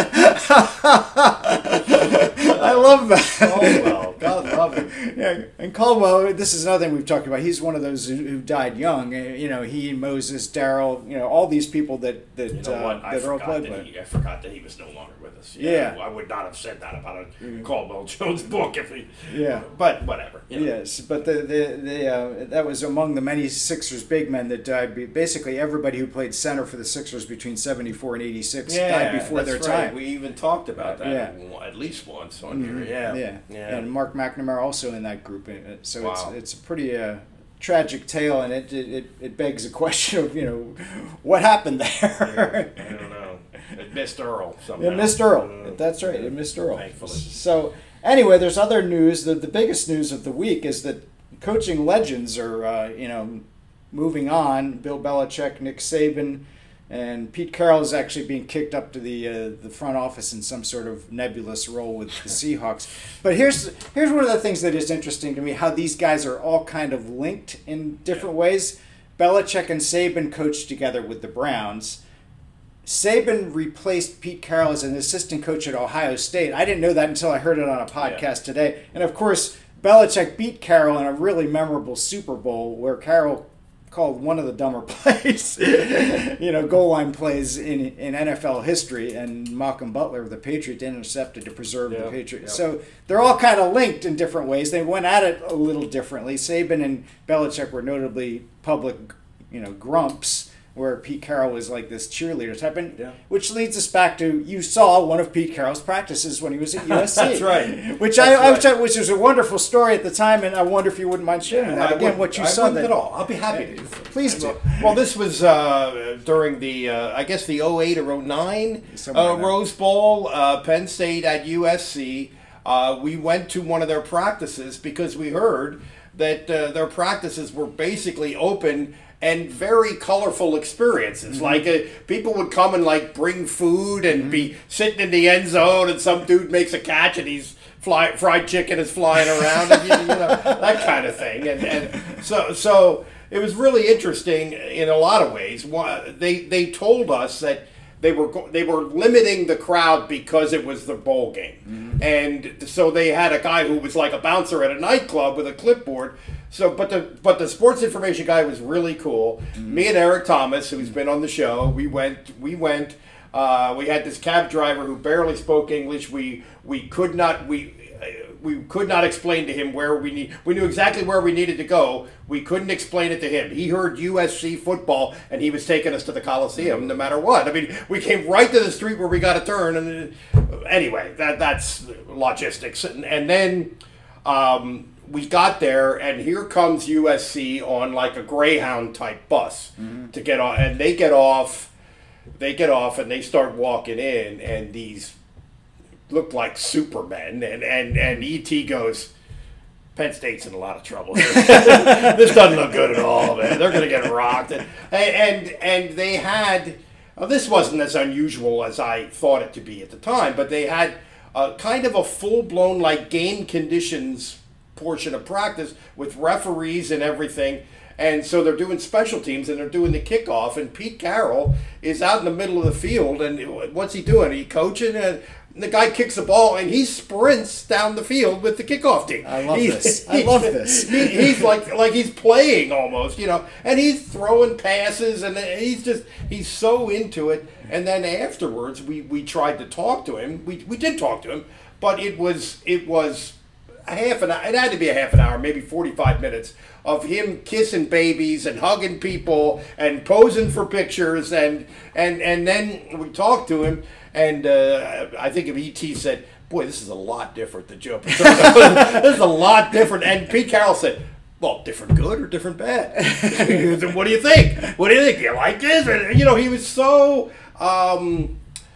Speaker 3: I love that.
Speaker 1: Caldwell, God love him.
Speaker 3: Yeah, and Caldwell, this is another thing we've talked about. He's one of those who, who died young. Uh, You know, he, Moses, Darryl, you know, all these people that that,
Speaker 1: You know
Speaker 3: uh,
Speaker 1: what? I
Speaker 3: that Earl
Speaker 1: forgot
Speaker 3: played
Speaker 1: that
Speaker 3: with.
Speaker 1: he, I forgot that he was no longer with us.
Speaker 3: Yeah.
Speaker 1: I would not have said that about a Caldwell Jones book if he.
Speaker 3: Yeah.
Speaker 1: But whatever. you know.
Speaker 3: Yes, but the the, the uh, that was among the many Sixers big men that died. Be- Basically, everybody who played center for the Sixers between seventy-four and eighty-six died before their
Speaker 1: that's right.
Speaker 3: time.
Speaker 1: We even talked about that
Speaker 3: Yeah.
Speaker 1: one- at least once on here. Yeah.
Speaker 3: yeah,
Speaker 1: Yeah.
Speaker 3: and Mark McNamara also in that group. Uh, So
Speaker 1: Wow.
Speaker 3: it's it's a pretty uh, tragic tale, and it, it it begs a question of you know what happened there.
Speaker 1: I don't know. It missed Earl somehow.
Speaker 3: It missed Earl.
Speaker 1: Uh,
Speaker 3: That's right. It missed Earl.
Speaker 1: Thankfully.
Speaker 3: So anyway, there's other news. The the biggest news of the week is that coaching legends are uh, you know moving on. Bill Belichick, Nick Saban, and Pete Carroll is actually being kicked up to the uh, the front office in some sort of nebulous role with the Seahawks. But here's here's one of the things that is interesting to me: how these guys are all kind of linked in different ways. Belichick and Saban coached together with the Browns. Saban replaced Pete Carroll as an assistant coach at Ohio State. I didn't know that until I heard it on a podcast yeah. today. And of course, Belichick beat Carroll in a really memorable Super Bowl where Carroll called one of the dumber plays, you know, goal line plays in, in N F L history, and Malcolm Butler, the Patriot, intercepted to preserve yep. the Patriots. Yep. So they're all kind of linked in different ways. They went at it a little differently. Saban and Belichick were notably public, you know, grumps, where Pete Carroll was like this cheerleader type, and yeah. which leads us back to, you saw one of Pete Carroll's practices when he was at U S C.
Speaker 1: That's right.
Speaker 3: Which
Speaker 1: That's
Speaker 3: I,
Speaker 1: right.
Speaker 3: I which was a wonderful story at the time, and I wonder if you wouldn't mind sharing that
Speaker 1: I
Speaker 3: again.
Speaker 1: would,
Speaker 3: What you
Speaker 1: I
Speaker 3: saw
Speaker 1: wouldn't
Speaker 3: that
Speaker 1: at all. I'll be happy to.
Speaker 3: Please do.
Speaker 1: Well, this was uh, during the uh, I guess the oh eight or oh nine uh, Rose Bowl, uh, Penn State at U S C. Uh, we went to one of their practices because we heard that uh, their practices were basically open and very colorful experiences. Mm-hmm. Like uh, people would come and like bring food and mm-hmm. be sitting in the end zone, and some dude makes a catch and he's fly, fried chicken is flying around, and you, you know, that kind of thing. And, and so so it was really interesting in a lot of ways. They they told us that they were they were limiting the crowd because it was the bowl game, mm-hmm. and so they had a guy who was like a bouncer at a nightclub with a clipboard. So, but the but the sports information guy was really cool. Mm-hmm. Me and Eric Thomas, who's been on the show, we went. We went. Uh, we had this cab driver who barely spoke English. We we could not we we could not explain to him where we need. We knew exactly where we needed to go. We couldn't explain it to him. He heard U S C football, and he was taking us to the Coliseum no matter what. I mean, we came right to the street where we got to turn. And anyway, that that's logistics. And, and then. Um, We got there, and here comes U S C on like a Greyhound type bus mm-hmm. to get on, and they get off, they get off, and they start walking in, and these look like Supermen, and and and E T goes, Penn State's in a lot of trouble. This doesn't look good at all, man. They're gonna get rocked, and and and they had, well, this wasn't as unusual as I thought it to be at the time, but they had uh, kind of a full blown like game conditions portion of practice with referees and everything, and so they're doing special teams and they're doing the kickoff, and Pete Carroll is out in the middle of the field, and what's he doing? He coaching, and the guy kicks the ball and he sprints down the field with the kickoff team.
Speaker 3: I love
Speaker 1: he's,
Speaker 3: this. I love this.
Speaker 1: He, he's like like he's playing almost, you know, and he's throwing passes, and he's just he's so into it. And then afterwards, we we tried to talk to him. We we did talk to him, but it was it was. A half an hour, it had to be a half an hour, maybe forty-five minutes of him kissing babies and hugging people and posing for pictures, and and and then we talked to him, and uh, I think if E T said, "Boy, this is a lot different than Joe Paterno. This is a lot different," and Pete Carroll said, "Well, different good or different bad? What do you think? What do you think? Do you like this?" And, you know, he was so. Um,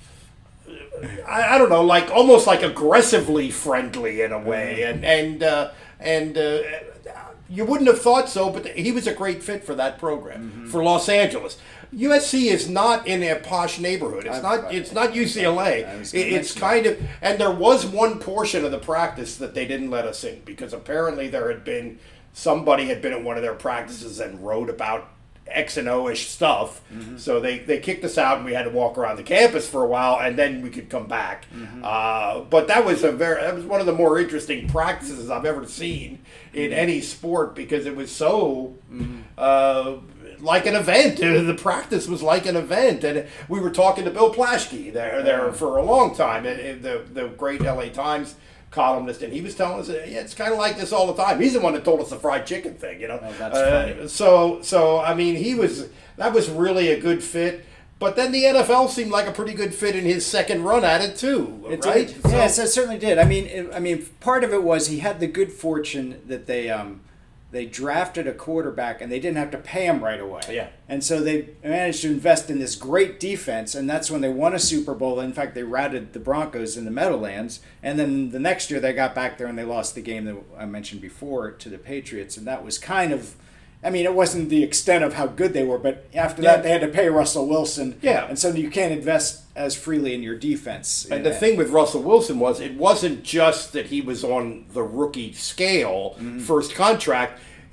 Speaker 1: I, I don't know, like almost like aggressively friendly in a way, and and uh, and uh, you wouldn't have thought so, but he was a great fit for that program mm-hmm. for Los Angeles. U S C is not in a posh neighborhood. It's I've, not. It's not U C L A. It, it's kind of, and there was one portion of the practice that they didn't let us in because apparently there had been somebody had been at one of their practices and wrote about X and O-ish stuff, mm-hmm. so they, they kicked us out, and we had to walk around the campus for a while, and then we could come back. Mm-hmm. Uh, but that was a very that was one of the more interesting practices I've ever seen in mm-hmm. any sport because it was so mm-hmm. uh, like an event. The practice was like an event, and we were talking to Bill Plaschke there there for a long time, and the the great L A Times columnist, and he was telling us, yeah, it's kind of like this all the time. He's the one that told us the fried chicken thing, you know.
Speaker 3: Oh, that's
Speaker 1: uh,
Speaker 3: funny.
Speaker 1: So, so I mean, he was that was really a good fit. But then the N F L seemed like a pretty good fit in his second run at it too,
Speaker 3: it
Speaker 1: right?
Speaker 3: Did. So, yes, it certainly did. I mean, it, I mean, part of it was he had the good fortune that they um, they drafted a quarterback and they didn't have to pay him right away.
Speaker 1: Yeah.
Speaker 3: And so they managed to invest in this great defense, and that's when they won a Super Bowl. In fact, they routed the Broncos in the Meadowlands, and then the next year they got back there and they lost the game that I mentioned before to the Patriots, and that was kind of, I mean, it wasn't the extent of how good they were, but after yeah. that they had to pay Russell Wilson. Yeah. And so you can't invest as freely in your defense.
Speaker 1: And the thing with Russell Wilson was it wasn't just that he was on the rookie scale, mm-hmm. first contract.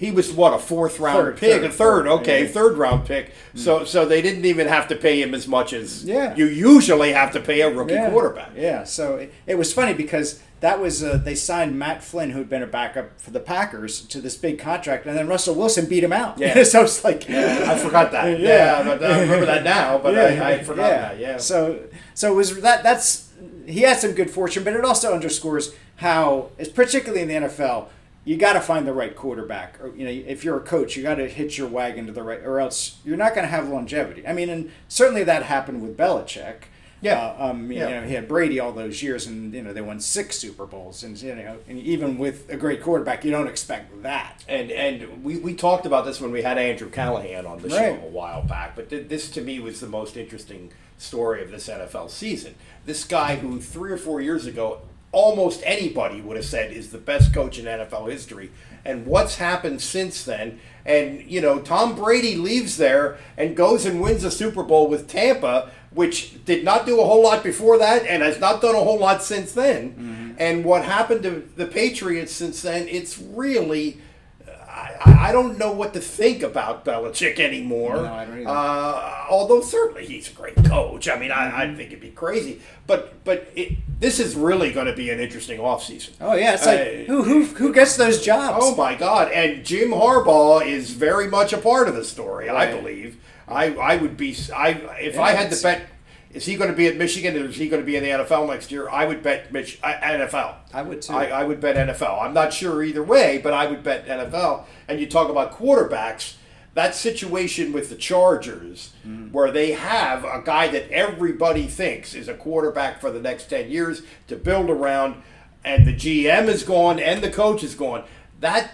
Speaker 1: He was what, a fourth round
Speaker 3: Third,
Speaker 1: pick,
Speaker 3: third,
Speaker 1: a third,
Speaker 3: third,
Speaker 1: okay,
Speaker 3: yeah.
Speaker 1: third round pick. So so they didn't even have to pay him as much as
Speaker 3: Yeah.
Speaker 1: you usually have to pay a rookie
Speaker 3: yeah.
Speaker 1: quarterback.
Speaker 3: Yeah, so it, it was funny because that was uh, they signed Matt Flynn, who'd been a backup for the Packers, to this big contract, and then Russell Wilson beat him out.
Speaker 1: Yeah.
Speaker 3: So it's like
Speaker 1: I forgot that.
Speaker 3: Yeah.
Speaker 1: Yeah, but I remember that now, but
Speaker 3: yeah,
Speaker 1: I, I had forgotten that. Yeah.
Speaker 3: So so it was that that's he had some good fortune, but it also underscores how, it's particularly in the N F L, you got to find the right quarterback. Or, you know, if you're a coach, you got to hitch your wagon to the right, or else you're not going to have longevity. I mean, and certainly that happened with Belichick.
Speaker 1: Yeah.
Speaker 3: Uh, um,
Speaker 1: Yeah.
Speaker 3: You know, he had Brady all those years, and you know they won six Super Bowls, and you know, and even with a great quarterback, you don't expect that.
Speaker 1: And and we, we talked about this when we had Andrew Callahan on the
Speaker 3: Right.
Speaker 1: show a while back, but th- this to me was the most interesting story of this N F L season. This guy who three or four years ago almost anybody would have said is the best coach in N F L history, and what's happened since then. And, you know, Tom Brady leaves there and goes and wins a Super Bowl with Tampa, which did not do a whole lot before that and has not done a whole lot since then. Mm-hmm. And what happened to the Patriots since then, it's really... I, I don't know what to think about Belichick anymore.
Speaker 3: No, I don't either.
Speaker 1: Uh, although certainly he's a great coach. I mean, I, I think it'd be crazy. But but it, this is really going to be an interesting offseason.
Speaker 3: Oh yeah, it's like
Speaker 1: Uh,
Speaker 3: who who who gets those jobs?
Speaker 1: Oh my God! And Jim Harbaugh is very much a part of the story. I
Speaker 3: Right.
Speaker 1: believe. I I would be. I if
Speaker 3: Yeah,
Speaker 1: I had
Speaker 3: it's-
Speaker 1: to bet, is he going to be at Michigan or is he going to be in the N F L next year? I would bet Mich- uh, N F L.
Speaker 3: I would too.
Speaker 1: I, I would bet N F L. I'm not sure either way, but I would bet N F L. And you talk about quarterbacks. That situation with the Chargers, mm. where they have a guy that everybody thinks is a quarterback for the next ten years to build around, and the G M is gone and the coach is gone. That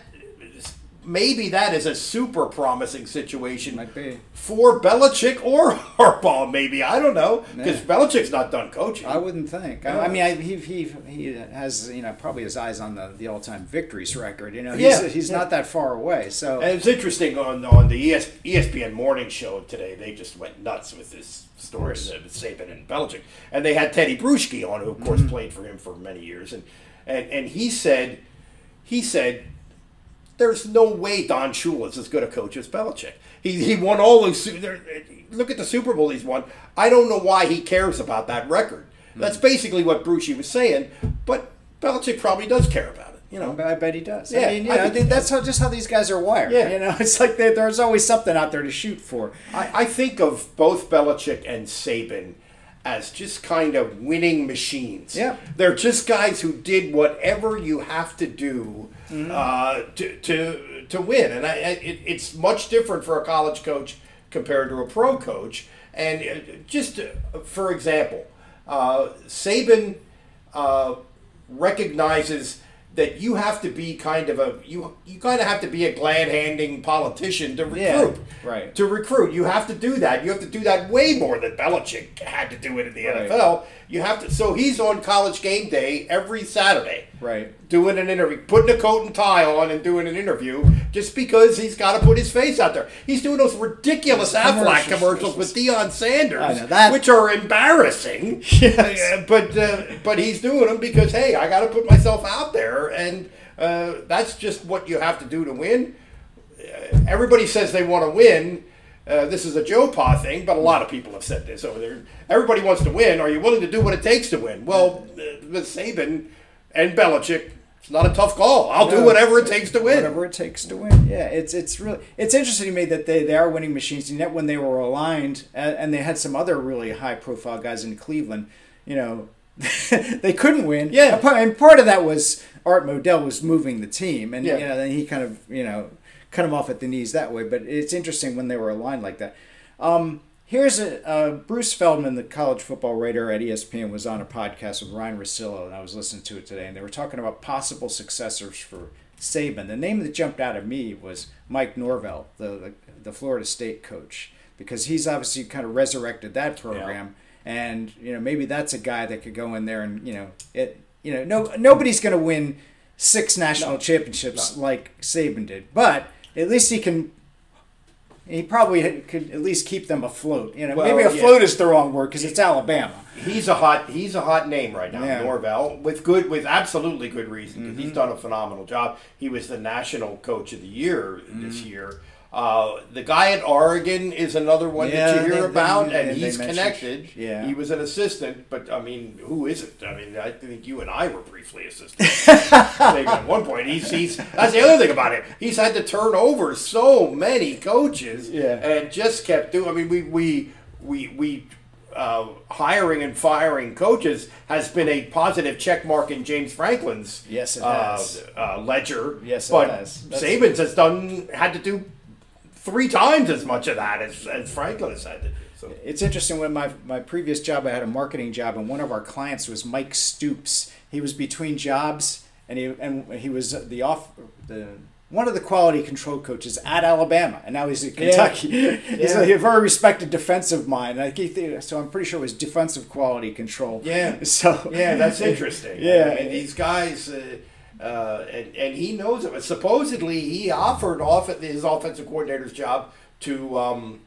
Speaker 1: maybe that is a super promising situation
Speaker 3: Might be.
Speaker 1: for Belichick or Harbaugh. Maybe I don't know because
Speaker 3: Yeah.
Speaker 1: Belichick's not done coaching.
Speaker 3: I wouldn't think. I, I mean, I, he he he has you know probably his eyes on the, the all time victories record. You know, he's
Speaker 1: Yeah,
Speaker 3: he's
Speaker 1: yeah.
Speaker 3: not that far away. So
Speaker 1: And it's interesting on on the E S, E S P N morning show today. They just went nuts with this story with Saban and Belichick, and they had Teddy Bruschi on, who of course mm-hmm. played for him for many years, and and and he said he said. There's no way Don Shula is as good a coach as Belichick. He he won all those. Look at the Super Bowl he's won. I don't know why he cares about that record. Mm-hmm. That's basically what Bruschi was saying. But Belichick probably does care about it. You know,
Speaker 3: I bet he does.
Speaker 1: Yeah,
Speaker 3: I mean, you
Speaker 1: I
Speaker 3: know,
Speaker 1: think
Speaker 3: I think that's how just how these guys are wired.
Speaker 1: Yeah.
Speaker 3: You know, it's like they, there's always something out there to shoot for.
Speaker 1: I, I think of both Belichick and Saban as just kind of winning machines.
Speaker 3: Yeah.
Speaker 1: They're just guys who did whatever you have to do mm-hmm. uh, to, to to win. And I, it, it's much different for a college coach compared to a pro coach. And just uh, for example, uh, Saban uh, recognizes that you have to be kind of a you you kind of have to be a glad-handing politician to recruit.
Speaker 3: Yeah, right.
Speaker 1: To recruit, you have to do that. You have to do that way more than Belichick had to do it in the
Speaker 3: Right.
Speaker 1: N F L. You have to. So he's on College Game Day every Saturday,
Speaker 3: Right.
Speaker 1: doing an interview, putting a coat and tie on, and doing an interview, just because he's got to put his face out there. He's doing those ridiculous
Speaker 3: Those
Speaker 1: Aflac
Speaker 3: commercials.
Speaker 1: commercials with Deion Sanders,
Speaker 3: I know, that-
Speaker 1: which are embarrassing.
Speaker 3: Yes.
Speaker 1: Uh, but uh, but he's doing them because hey, I got to put myself out there, and uh, that's just what you have to do to win. Uh, everybody says they want to win. Uh, this is a Joe Pa thing, but a lot of people have said this over there. Everybody wants to win. Are you willing to do what it takes to win? Well, uh, with Saban and Belichick, it's not a tough call. I'll
Speaker 3: No,
Speaker 1: do whatever it takes to win.
Speaker 3: Whatever it takes to win. Yeah, it's it's really it's interesting to me that they, they are winning machines. And yet when they were aligned, and, and they had some other really high profile guys in Cleveland, you know, they couldn't win.
Speaker 1: Yeah.
Speaker 3: And part, and part of that was Art Modell was moving the team, and
Speaker 1: Yeah.
Speaker 3: you know, then he kind of you know cut him off at the knees that way. But it's interesting when they were aligned like that. Um, here's a uh, Bruce Feldman, the college football writer at E S P N, was on a podcast with Ryan Russillo, and I was listening to it today, and they were talking about possible successors for Saban. The name that jumped out at me was Mike Norvell, the the, the Florida State coach, because he's obviously kind of resurrected that program, and you know maybe that's a guy that could go in there and you know it you know no nobody's going to win six national
Speaker 1: No.
Speaker 3: championships
Speaker 1: No.
Speaker 3: like Saban did, but at least he can he probably could at least keep them afloat. You know,
Speaker 1: Well,
Speaker 3: maybe
Speaker 1: yeah.
Speaker 3: afloat is the wrong word because it's Alabama.
Speaker 1: He's a hot he's a hot name right now,
Speaker 3: Yeah.
Speaker 1: Norvell, with good with absolutely good reason because
Speaker 3: Mm-hmm.
Speaker 1: he's done a phenomenal job. He was the national coach of the year this
Speaker 3: Mm-hmm.
Speaker 1: year. Uh, the guy at Oregon is another one
Speaker 3: Yeah,
Speaker 1: that you hear
Speaker 3: they-
Speaker 1: about,
Speaker 3: they-
Speaker 1: and
Speaker 3: they
Speaker 1: he's
Speaker 3: mentioned-
Speaker 1: connected.
Speaker 3: yeah.
Speaker 1: He was an assistant, but I mean, who isn't? I mean, I think you and I were briefly assistants. Maybe at one point, he's, he's that's the other thing about him. He's had to turn over so many coaches,
Speaker 3: Yeah.
Speaker 1: and just kept doing. I mean, we we we we. Uh, hiring and firing coaches has been a positive check mark in James Franklin's
Speaker 3: Yes, it
Speaker 1: uh,
Speaker 3: has.
Speaker 1: uh, ledger.
Speaker 3: Yes, it
Speaker 1: but
Speaker 3: has. That's-
Speaker 1: Saban's has done had to do three times as much of that as, as Franklin has had to do. So
Speaker 3: It's interesting. When my my previous job, I had a marketing job, and one of our clients was Mike Stoops. He was between jobs, and he and he was the off the one of the quality control coaches at Alabama, and now he's at Kentucky. He's
Speaker 1: Yeah.
Speaker 3: a, a very respected defensive mind. Like he, so I'm pretty sure it was defensive quality control.
Speaker 1: Yeah.
Speaker 3: So
Speaker 1: yeah, that's interesting.
Speaker 3: Yeah.
Speaker 1: I mean, these guys. Uh, uh, and, and he knows it. Supposedly, he offered off his offensive coordinator's job to um,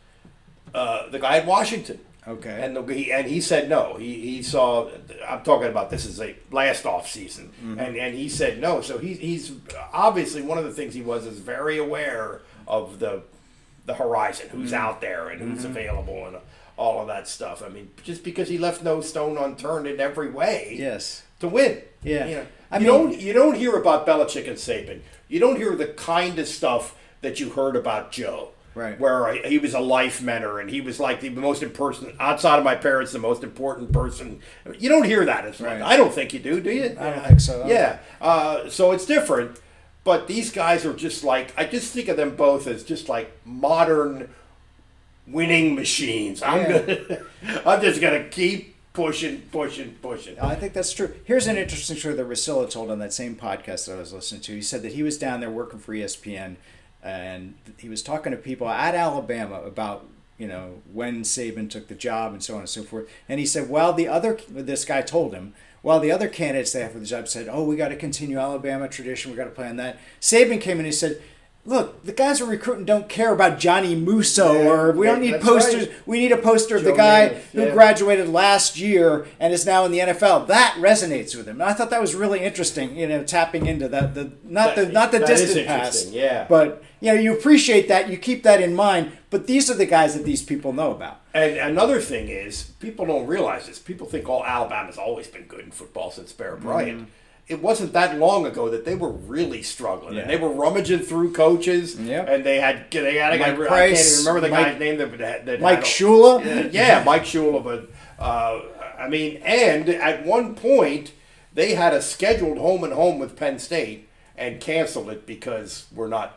Speaker 1: uh, the guy at Washington.
Speaker 3: Okay.
Speaker 1: And the, he and he said no. He he saw. I'm talking about this as a last off season,
Speaker 3: Mm-hmm.
Speaker 1: and and he said no. So he, he's obviously one of the things he was is very aware of the the horizon, who's
Speaker 3: Mm-hmm.
Speaker 1: out there and who's available and all of that stuff. I mean, just because he left no stone unturned in every way
Speaker 3: Yes.
Speaker 1: to win.
Speaker 3: Yeah.
Speaker 1: You know,
Speaker 3: I
Speaker 1: you
Speaker 3: mean-
Speaker 1: don't you don't hear about Belichick and Saban. You don't hear the kind of stuff that you heard about Joe.
Speaker 3: Right.
Speaker 1: Where he was a life mentor and he was like the most important, outside of my parents, the most important person. You don't hear that as much.
Speaker 3: Right.
Speaker 1: I don't think you do, do you?
Speaker 3: I don't think so.
Speaker 1: Yeah. Uh, so it's different. But these guys are just like, I just think of them both as just like modern winning machines. I'm
Speaker 3: Yeah.
Speaker 1: gonna, I'm just gonna keep pushing, pushing, pushing.
Speaker 3: I think that's true. Here's an interesting story that Russillo told on that same podcast that I was listening to. He said that he was down there working for E S P N, and he was talking to people at Alabama about, you know, when Saban took the job and so on and so forth. And he said, while the other, this guy told him, while the other candidates they have for the job said, oh, we got to continue Alabama tradition, we got to play on that. Saban came in and he said, look, the guys we're recruiting don't care about Johnny Musso,
Speaker 1: Yeah,
Speaker 3: or we don't
Speaker 1: yeah,
Speaker 3: need
Speaker 1: that's
Speaker 3: posters.
Speaker 1: right.
Speaker 3: We need a poster of
Speaker 1: Joe
Speaker 3: the guy
Speaker 1: Namath,
Speaker 3: who
Speaker 1: yeah.
Speaker 3: graduated last year and is now in the N F L. That resonates with him. And I thought that was really interesting. You know, tapping into that the not the
Speaker 1: That-
Speaker 3: not the
Speaker 1: that is
Speaker 3: distant past.
Speaker 1: interesting, yeah.
Speaker 3: But you know, you appreciate that. You keep that in mind. But these are the guys that these people know about.
Speaker 1: And another thing is, people don't realize this. People think all Alabama's always been good in football since Bear Bryant. It wasn't that long ago that they were really struggling,
Speaker 3: Yeah.
Speaker 1: and they were rummaging through coaches.
Speaker 3: Yep.
Speaker 1: And they had they had a guy.
Speaker 3: Mike
Speaker 1: I can't
Speaker 3: Price,
Speaker 1: even remember the
Speaker 3: Mike-
Speaker 1: guy's name that, that, that
Speaker 3: Mike
Speaker 1: had-
Speaker 3: Shula.
Speaker 1: Yeah, yeah, Mike Shula. But uh, I mean, and at one point they had a scheduled home and home with Penn State and canceled it because we're not.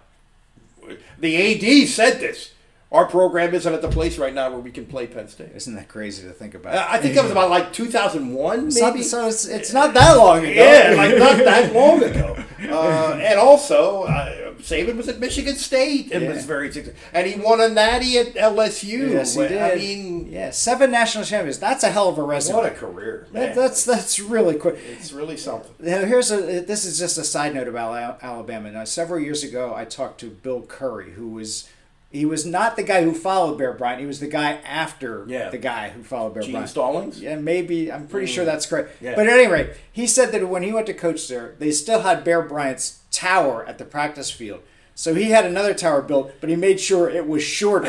Speaker 1: The A D said this. Our program isn't at the place right now where we can play Penn State.
Speaker 3: Isn't that crazy to think about?
Speaker 1: Uh, I think that was about like two thousand one,
Speaker 3: It's not-
Speaker 1: maybe.
Speaker 3: so it's, it's not that long ago.
Speaker 1: Yeah, like not that long ago. Uh, and also, uh, Saban was at Michigan State and
Speaker 3: Yeah.
Speaker 1: was very successful. And he won a natty at L S U.
Speaker 3: Yes, he did.
Speaker 1: I mean,
Speaker 3: yeah, seven national champions. That's a hell of a resume.
Speaker 1: what a career, man.
Speaker 3: That, that's that's really quick.
Speaker 1: it's really something.
Speaker 3: Now, here's a. This is just a side note about Al- Alabama. Now, several years ago, I talked to Bill Curry, who was he was not the guy who followed Bear Bryant. He was the guy after
Speaker 1: Yeah.
Speaker 3: the guy who followed Bear
Speaker 1: Gene
Speaker 3: Bryant.
Speaker 1: Stallings?
Speaker 3: Yeah, maybe. I'm pretty sure that's correct.
Speaker 1: Yeah.
Speaker 3: But at any rate, he said that when he went to coach there, they still had Bear Bryant's tower at the practice field. So he had another tower built, but he made sure it was shorter.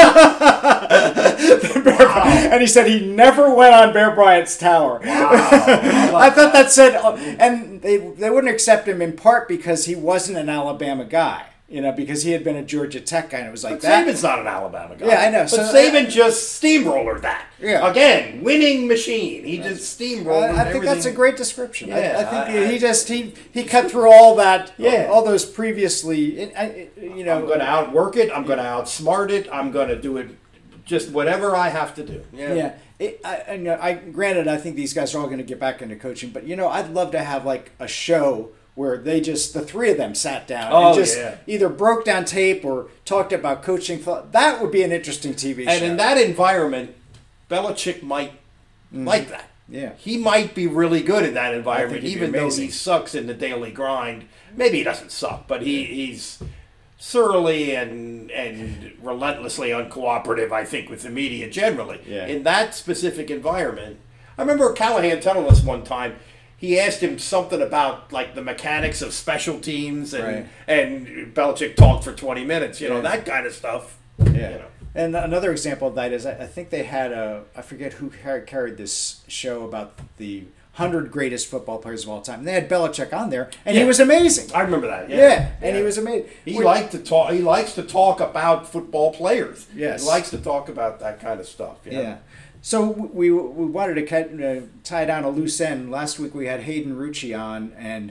Speaker 3: And he said he never went on Bear Bryant's tower. I thought that said, and they they wouldn't accept him in part because he wasn't an Alabama guy, you know, because he had been a Georgia Tech guy, and it was like
Speaker 1: But
Speaker 3: that.
Speaker 1: Saban's not an Alabama guy.
Speaker 3: Yeah, I know.
Speaker 1: But
Speaker 3: So-
Speaker 1: Saban just steamrollered that.
Speaker 3: Yeah.
Speaker 1: Again, winning machine. He just steamrolled
Speaker 3: I, I think
Speaker 1: everything.
Speaker 3: that's a great description. I-
Speaker 1: Yeah,
Speaker 3: I, think
Speaker 1: I-
Speaker 3: he just he he cut through all that,
Speaker 1: Yeah.
Speaker 3: all those previously, I- I- you know.
Speaker 1: I'm going to outwork it. I'm going to outsmart it. I'm going to do it just whatever I have to do. Yeah.
Speaker 3: Yeah, it, I, I, know, I granted I think these guys are all going to get back into coaching, but you know I'd love to have like a show where they just the three of them sat down
Speaker 1: Oh,
Speaker 3: and just
Speaker 1: yeah.
Speaker 3: either broke down tape or talked about coaching. That would be an interesting T V
Speaker 1: And
Speaker 3: show.
Speaker 1: in that environment, Belichick might like that.
Speaker 3: Yeah.
Speaker 1: He might be really good in that environment,
Speaker 3: he'd be
Speaker 1: even though
Speaker 3: amazing.
Speaker 1: he sucks in the daily grind. Maybe he doesn't suck, but he, he's surly and and relentlessly uncooperative, I think, with the media generally.
Speaker 3: Yeah.
Speaker 1: In that specific environment, I remember Callahan telling us one time, he asked him something about like the mechanics of special teams, and
Speaker 3: Right.
Speaker 1: and Belichick talked for twenty minutes, you know,
Speaker 3: Yeah.
Speaker 1: that kind of stuff.
Speaker 3: Yeah.
Speaker 1: You know.
Speaker 3: And another example of that is I I think they had a, I forget who car- carried this show about the one hundred greatest football players of all time. And they had Belichick on there, and
Speaker 1: Yeah.
Speaker 3: he was amazing.
Speaker 1: I remember that. Yeah,
Speaker 3: Yeah, and he
Speaker 1: Yeah.
Speaker 3: was amazing.
Speaker 1: He
Speaker 3: When-
Speaker 1: liked to talk. He likes to talk about football players.
Speaker 3: Yes.
Speaker 1: He likes to talk about that kind of stuff. you know?
Speaker 3: Yeah. So we we wanted to cut, uh, tie down a loose end. Last week we had Hayden Rucci on, and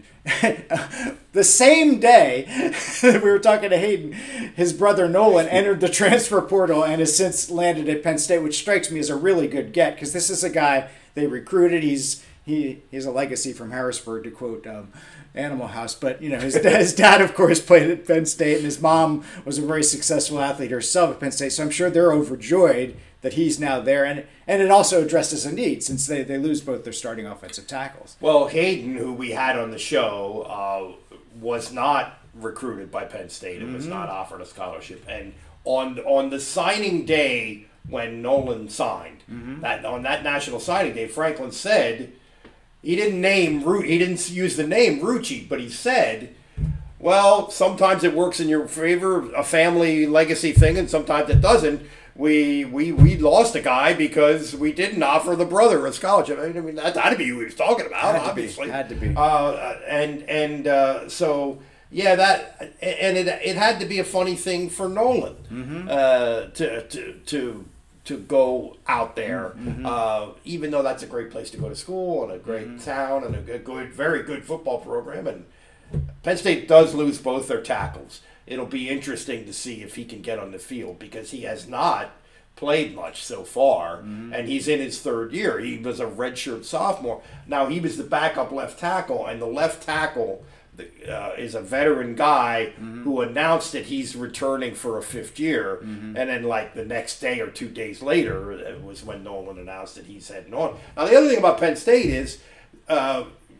Speaker 3: the same day we were talking to Hayden, his brother Nolan entered the transfer portal and has since landed at Penn State, which strikes me as a really good get because this is a guy they recruited. He's he he's a legacy from Harrisburg, to quote um, Animal House. But you know, his, his dad, of course, played at Penn State, and his mom was a very successful athlete herself at Penn State. So I'm sure they're overjoyed that he's now there, and and it also addresses a need since they, they lose both their starting offensive tackles.
Speaker 1: Well, Hayden, who we had on the show, uh, was not recruited by Penn State and was not offered a scholarship. And on on the signing day when Nolan signed, that on that national signing day, Franklin said he didn't name Ru- he didn't use the name Rucci, but he said, well, sometimes it works in your favor, a family legacy thing, and sometimes it doesn't. We we we lost a guy because we didn't offer the brother a scholarship. I mean, that had to be who he was talking about,
Speaker 3: Had to be,
Speaker 1: obviously.
Speaker 3: had to be.
Speaker 1: Uh, and and uh, so yeah, that and it it had to be a funny thing for Nolan
Speaker 3: Mm-hmm.
Speaker 1: uh, to to to to go out there,
Speaker 3: Mm-hmm.
Speaker 1: uh, even though that's a great place to go to school and a great
Speaker 3: Mm-hmm.
Speaker 1: town and a good, good, very good football program. And Penn State does lose both their tackles. It'll be interesting to see if he can get on the field because he has not played much so far, and he's in his third year. He was a redshirt sophomore. Now, he was the backup left tackle, and the left tackle uh, is a veteran guy who announced that he's returning for a fifth year, and then like the next day or two days later it was when Nolan announced that he's heading on. Now, the other thing about Penn State is uh,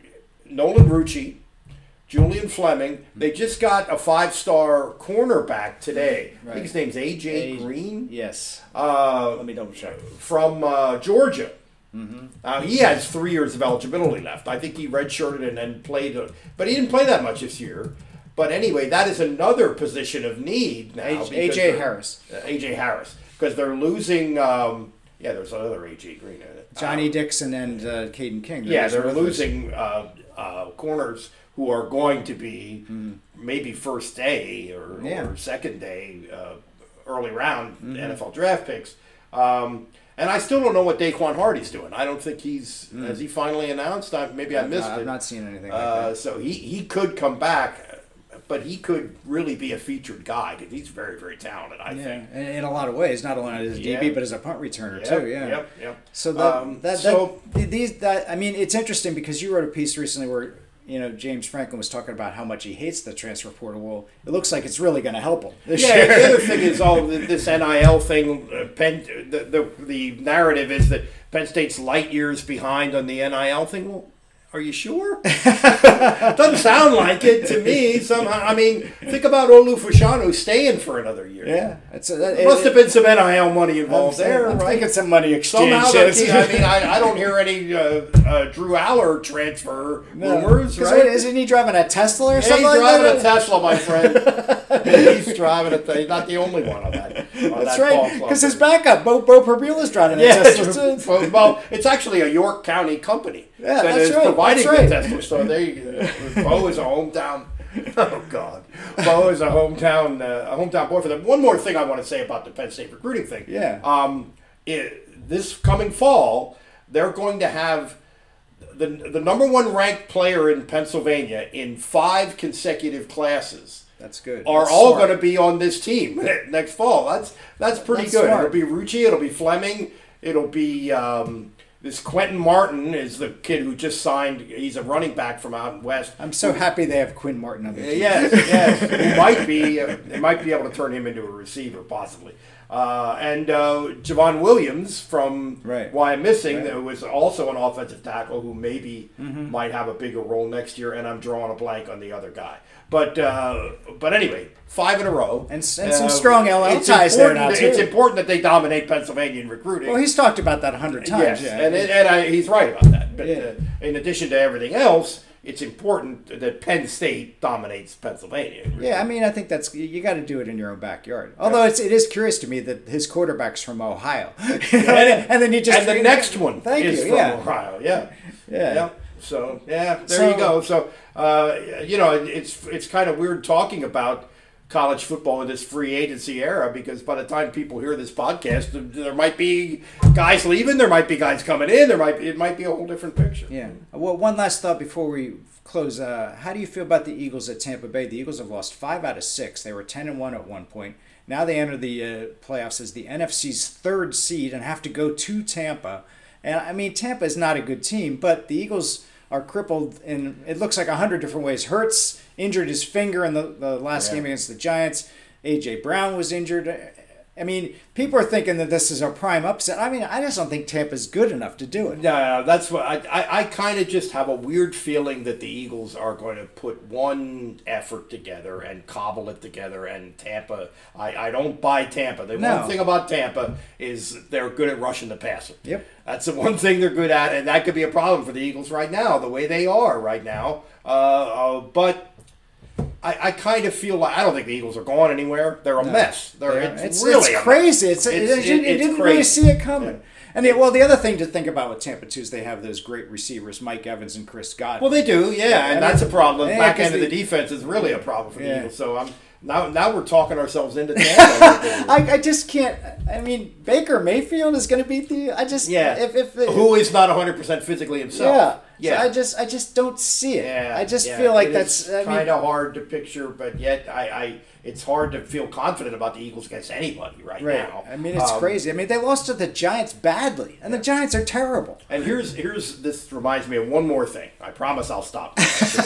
Speaker 1: Nolan Rucci, Julian Fleming, they just got a five-star cornerback today. I
Speaker 3: Right.
Speaker 1: think his name's A J
Speaker 3: A-
Speaker 1: Green
Speaker 3: Yes.
Speaker 1: uh,
Speaker 3: Let me double check.
Speaker 1: from uh, Georgia. Uh, he has three years of eligibility left. I think he redshirted and then played, uh, but he didn't play that much this year. But anyway, that is another position of need now.
Speaker 3: A-
Speaker 1: because
Speaker 3: AJ
Speaker 1: they're-
Speaker 3: Harris.
Speaker 1: Uh, A J Harris. Because they're losing, um, yeah, there's another A J Green in it.
Speaker 3: Johnny
Speaker 1: Um,
Speaker 3: Dixon and uh, Caden King.
Speaker 1: yeah, they're
Speaker 3: both
Speaker 1: losing uh, uh, corners who are going to be maybe first day or,
Speaker 3: Yeah.
Speaker 1: or second day, uh, early round N F L draft picks. Um, and I still don't know what Daquan Hardy's doing. I don't think he's has he finally announced. I, maybe I
Speaker 3: I've
Speaker 1: missed
Speaker 3: not,
Speaker 1: it.
Speaker 3: I've not seen anything like
Speaker 1: uh,
Speaker 3: that.
Speaker 1: so he, he could come back, but he could really be a featured guy because he's very very talented. I
Speaker 3: Yeah,
Speaker 1: think.
Speaker 3: in, in a lot of ways, not only as a
Speaker 1: Yeah.
Speaker 3: D B but as a punt returner
Speaker 1: Yep,
Speaker 3: too. Yeah.
Speaker 1: Yep. Yep.
Speaker 3: So that,
Speaker 1: Um,
Speaker 3: that, that
Speaker 1: so-
Speaker 3: th- these that I mean, it's interesting because you wrote a piece recently where you know James Franklin was talking about how much he hates the transfer portal. Well, it looks like it's really going to help him this
Speaker 1: Yeah,
Speaker 3: year.
Speaker 1: the other thing is all th- this N I L thing. Uh, Penn, the, the the narrative is that Penn State's light years behind on the N I L thing. Well, are you sure? Doesn't sound like it to me. Somehow, I mean, think about Olu Fashanu staying for another year.
Speaker 3: Yeah, it's a,
Speaker 1: There must have been some N I L money involved there,
Speaker 3: I'm
Speaker 1: right?
Speaker 3: thinking some money exchange.
Speaker 1: Somehow, the
Speaker 3: It's-
Speaker 1: team, I mean, I, I don't hear any uh, uh, Drew Aller transfer
Speaker 3: No.
Speaker 1: rumors,
Speaker 3: 'Cause
Speaker 1: right?
Speaker 3: what, isn't he driving a Tesla or
Speaker 1: Yeah,
Speaker 3: something?
Speaker 1: he's
Speaker 3: like
Speaker 1: driving
Speaker 3: that?
Speaker 1: a Tesla, my friend. He's driving a. He's not the only one on that. On
Speaker 3: That's
Speaker 1: that
Speaker 3: right,
Speaker 1: ball club.
Speaker 3: because his backup, Bo, Bo Perbula's driving a
Speaker 1: Yeah,
Speaker 3: Tesla.
Speaker 1: it's, well, well, it's actually a York County company
Speaker 3: Yeah,
Speaker 1: that
Speaker 3: that's
Speaker 1: is
Speaker 3: right,
Speaker 1: providing
Speaker 3: that's right.
Speaker 1: the Tesla. So they, uh, Bo is a hometown. Oh God, Bo is a hometown, uh, a hometown boy for them. One more thing I want to say about the Penn State recruiting thing.
Speaker 3: Yeah.
Speaker 1: Um, it, this coming fall, they're going to have the the number one ranked player in Pennsylvania in five consecutive classes.
Speaker 3: That's good.
Speaker 1: Are
Speaker 3: That's
Speaker 1: all
Speaker 3: smart.
Speaker 1: going to be on this team next fall. That's that's pretty
Speaker 3: That's
Speaker 1: good.
Speaker 3: smart.
Speaker 1: It'll be Rucci. It'll be Fleming. It'll be um, this Quentin Martin is the kid who just signed. He's a running back from out west.
Speaker 3: I'm so happy they have Quinn Martin on their team.
Speaker 1: Yes, yes. He might be. Uh, they might be able to turn him into a receiver, possibly. Uh, and uh, Javon Williams from
Speaker 3: Right.
Speaker 1: Wyomissing,
Speaker 3: Right.
Speaker 1: who was also an offensive tackle who maybe
Speaker 3: Mm-hmm.
Speaker 1: might have a bigger role next year. And I'm drawing a blank on the other guy. But uh, but anyway, five in a row.
Speaker 3: And, s- and some strong L L
Speaker 1: it's
Speaker 3: ties there now,
Speaker 1: important-
Speaker 3: too.
Speaker 1: It's important that they dominate Pennsylvania in recruiting.
Speaker 3: Well, he's talked about that a hundred times.
Speaker 1: Yes,
Speaker 3: Yeah.
Speaker 1: and, and I, he's right about that. But
Speaker 3: Yeah.
Speaker 1: uh, in addition to everything else, it's important that Penn State dominates Pennsylvania.
Speaker 3: Yeah, I mean, I think that's you got to do it in your own backyard. Although it's it is curious to me that his quarterback's from Ohio, and, and then you just
Speaker 1: and the next one
Speaker 3: Thank
Speaker 1: is
Speaker 3: you,
Speaker 1: from
Speaker 3: yeah.
Speaker 1: Ohio. Yeah,
Speaker 3: Yeah.
Speaker 1: So yeah, there
Speaker 3: So-
Speaker 1: you go. So uh, you know, it's it's kind of weird talking about college football in this free agency era because by the time people hear this podcast, there might be guys leaving, there might be guys coming in, there might be, it might be a whole different picture.
Speaker 3: Yeah. Well, one last thought before we close. Uh, how do you feel about the Eagles at Tampa Bay? The Eagles have lost five out of six. They were ten and one at one point. Now they enter the uh, playoffs as the N F C's third seed and have to go to Tampa. And I mean, Tampa is not a good team, but the Eagles are crippled in it looks like a hundred different ways. Hurts injured his finger in the, the last
Speaker 1: Yeah.
Speaker 3: game against the Giants. A J Brown was injured. I mean, people are thinking that this is a prime upset. I mean, I just don't think Tampa's good enough to do it.
Speaker 1: No, that's what I, I, I kind of just have a weird feeling that the Eagles are going to put one effort together and cobble it together. And Tampa, I, I don't buy Tampa. The
Speaker 3: No.
Speaker 1: one thing about Tampa is they're good at rushing the passer.
Speaker 3: Yep.
Speaker 1: That's the one thing they're good at, and that could be a problem for the Eagles right now, the way they are right now. Uh, uh, but I, I kind of feel like I don't think the Eagles are going anywhere. They're a
Speaker 3: No.
Speaker 1: mess. They're,
Speaker 3: They're-
Speaker 1: it's,
Speaker 3: it's,
Speaker 1: really
Speaker 3: it's
Speaker 1: a mess.
Speaker 3: crazy. It's,
Speaker 1: It's-
Speaker 3: it, you,
Speaker 1: it-
Speaker 3: you
Speaker 1: it's
Speaker 3: didn't really
Speaker 1: crazy.
Speaker 3: see it coming.
Speaker 1: Yeah.
Speaker 3: And it, well, the other thing to think about with Tampa too is they have those great receivers, Mike Evans and Chris Godwin.
Speaker 1: Well, they do, yeah, and
Speaker 3: and
Speaker 1: that's a
Speaker 3: it-
Speaker 1: problem.
Speaker 3: yeah,
Speaker 1: Back
Speaker 3: 'cause
Speaker 1: end of
Speaker 3: they-
Speaker 1: the defense is really a problem for the
Speaker 3: Yeah.
Speaker 1: Eagles. So I'm now now we're talking ourselves into Tampa.
Speaker 3: I, I just can't. I mean, Baker Mayfield is going to beat the. I just
Speaker 1: yeah,
Speaker 3: If, if, if
Speaker 1: who is not one hundred percent physically himself.
Speaker 3: yeah.
Speaker 1: yeah.
Speaker 3: So I just I just don't see it.
Speaker 1: Yeah,
Speaker 3: I just
Speaker 1: yeah.
Speaker 3: feel like
Speaker 1: It
Speaker 3: that's
Speaker 1: is
Speaker 3: I mean,
Speaker 1: kind of hard to picture, but yet I, I it's hard to feel confident about the Eagles against anybody right,
Speaker 3: right.
Speaker 1: now.
Speaker 3: I mean, it's
Speaker 1: Um,
Speaker 3: crazy. I mean, they lost to the Giants badly, and the Giants are terrible.
Speaker 1: And here's here's this reminds me of one more thing. I promise I'll stop.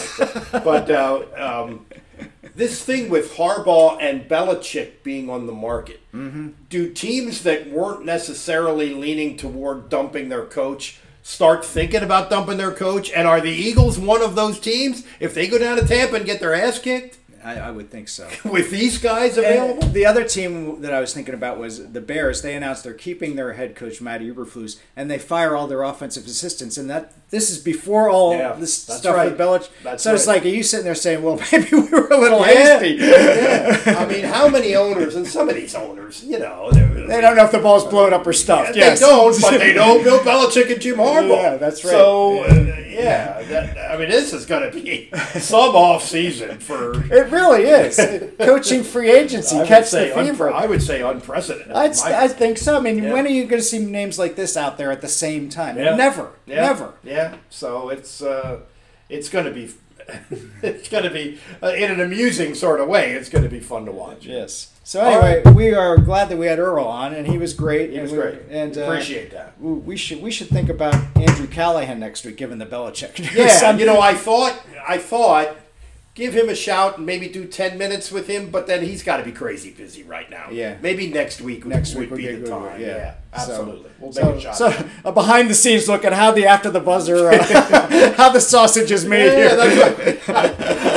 Speaker 1: but uh, um, this thing with Harbaugh and Belichick being on the market. Mm-hmm. Do teams that weren't necessarily leaning toward dumping their coach start thinking about dumping their coach? And are the Eagles one of those teams? If they go down to Tampa and get their ass kicked
Speaker 3: I, I would think so.
Speaker 1: with these guys available?
Speaker 3: And the other team that I was thinking about was the Bears. They announced they're keeping their head coach Matt Eberflus, and they fire all their offensive assistants. And that this is before all
Speaker 1: Yeah,
Speaker 3: this
Speaker 1: that's
Speaker 3: stuff
Speaker 1: right.
Speaker 3: with Belichick.
Speaker 1: That's
Speaker 3: so it's
Speaker 1: right.
Speaker 3: like, are you sitting there saying, "Well, maybe we were a little
Speaker 1: Yeah,
Speaker 3: hasty"?
Speaker 1: yeah. I mean, how many owners, and some of these owners, you know, they're-
Speaker 3: They don't know if the ball's blown up or stuffed.
Speaker 1: They
Speaker 3: yes.
Speaker 1: don't, but they know Bill Belichick and Jim Harbaugh.
Speaker 3: Yeah, that's right.
Speaker 1: So,
Speaker 3: Yeah.
Speaker 1: uh, yeah, that, I mean, this is going to be some off season for
Speaker 3: It really is. Coaching free agency,
Speaker 1: I would
Speaker 3: catch the
Speaker 1: say
Speaker 3: fever.
Speaker 1: unpre- I would say unprecedented.
Speaker 3: I'd,
Speaker 1: My-
Speaker 3: I think so. I mean,
Speaker 1: Yeah.
Speaker 3: when are you going to see names like this out there at the same time?
Speaker 1: Yeah.
Speaker 3: Never.
Speaker 1: yeah,
Speaker 3: Never.
Speaker 1: Yeah. So it's uh, it's going to be it's going to be uh, in an amusing sort of way. It's going to be fun to watch.
Speaker 3: Yes. So anyway, we are glad that we had Earl on, and he was great.
Speaker 1: He
Speaker 3: and
Speaker 1: was
Speaker 3: we,
Speaker 1: great.
Speaker 3: And uh,
Speaker 1: Appreciate that.
Speaker 3: we should we should think about Andrew Callahan next week, given the Belichick news.
Speaker 1: Yeah,
Speaker 3: I'm-
Speaker 1: you know, I thought I thought give him a shout and maybe do ten minutes with him, but then he's got to be crazy busy right now.
Speaker 3: Yeah.
Speaker 1: Maybe next week would,
Speaker 3: next
Speaker 1: would
Speaker 3: week would
Speaker 1: be
Speaker 3: be
Speaker 1: the
Speaker 3: good.
Speaker 1: time.
Speaker 3: Yeah,
Speaker 1: Yeah, absolutely.
Speaker 3: So,
Speaker 1: we'll
Speaker 3: so,
Speaker 1: make a shot.
Speaker 3: so a behind the scenes look at how the after the buzzer, uh, how the sausage is made
Speaker 1: yeah,
Speaker 3: here.
Speaker 1: that's right.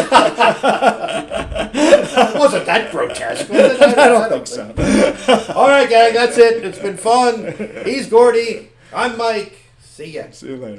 Speaker 1: It wasn't that grotesque, was it?
Speaker 3: I don't think so.
Speaker 1: All right, gang, that's it. It's been fun. He's Gordy. I'm Mike. See ya.
Speaker 3: See you later.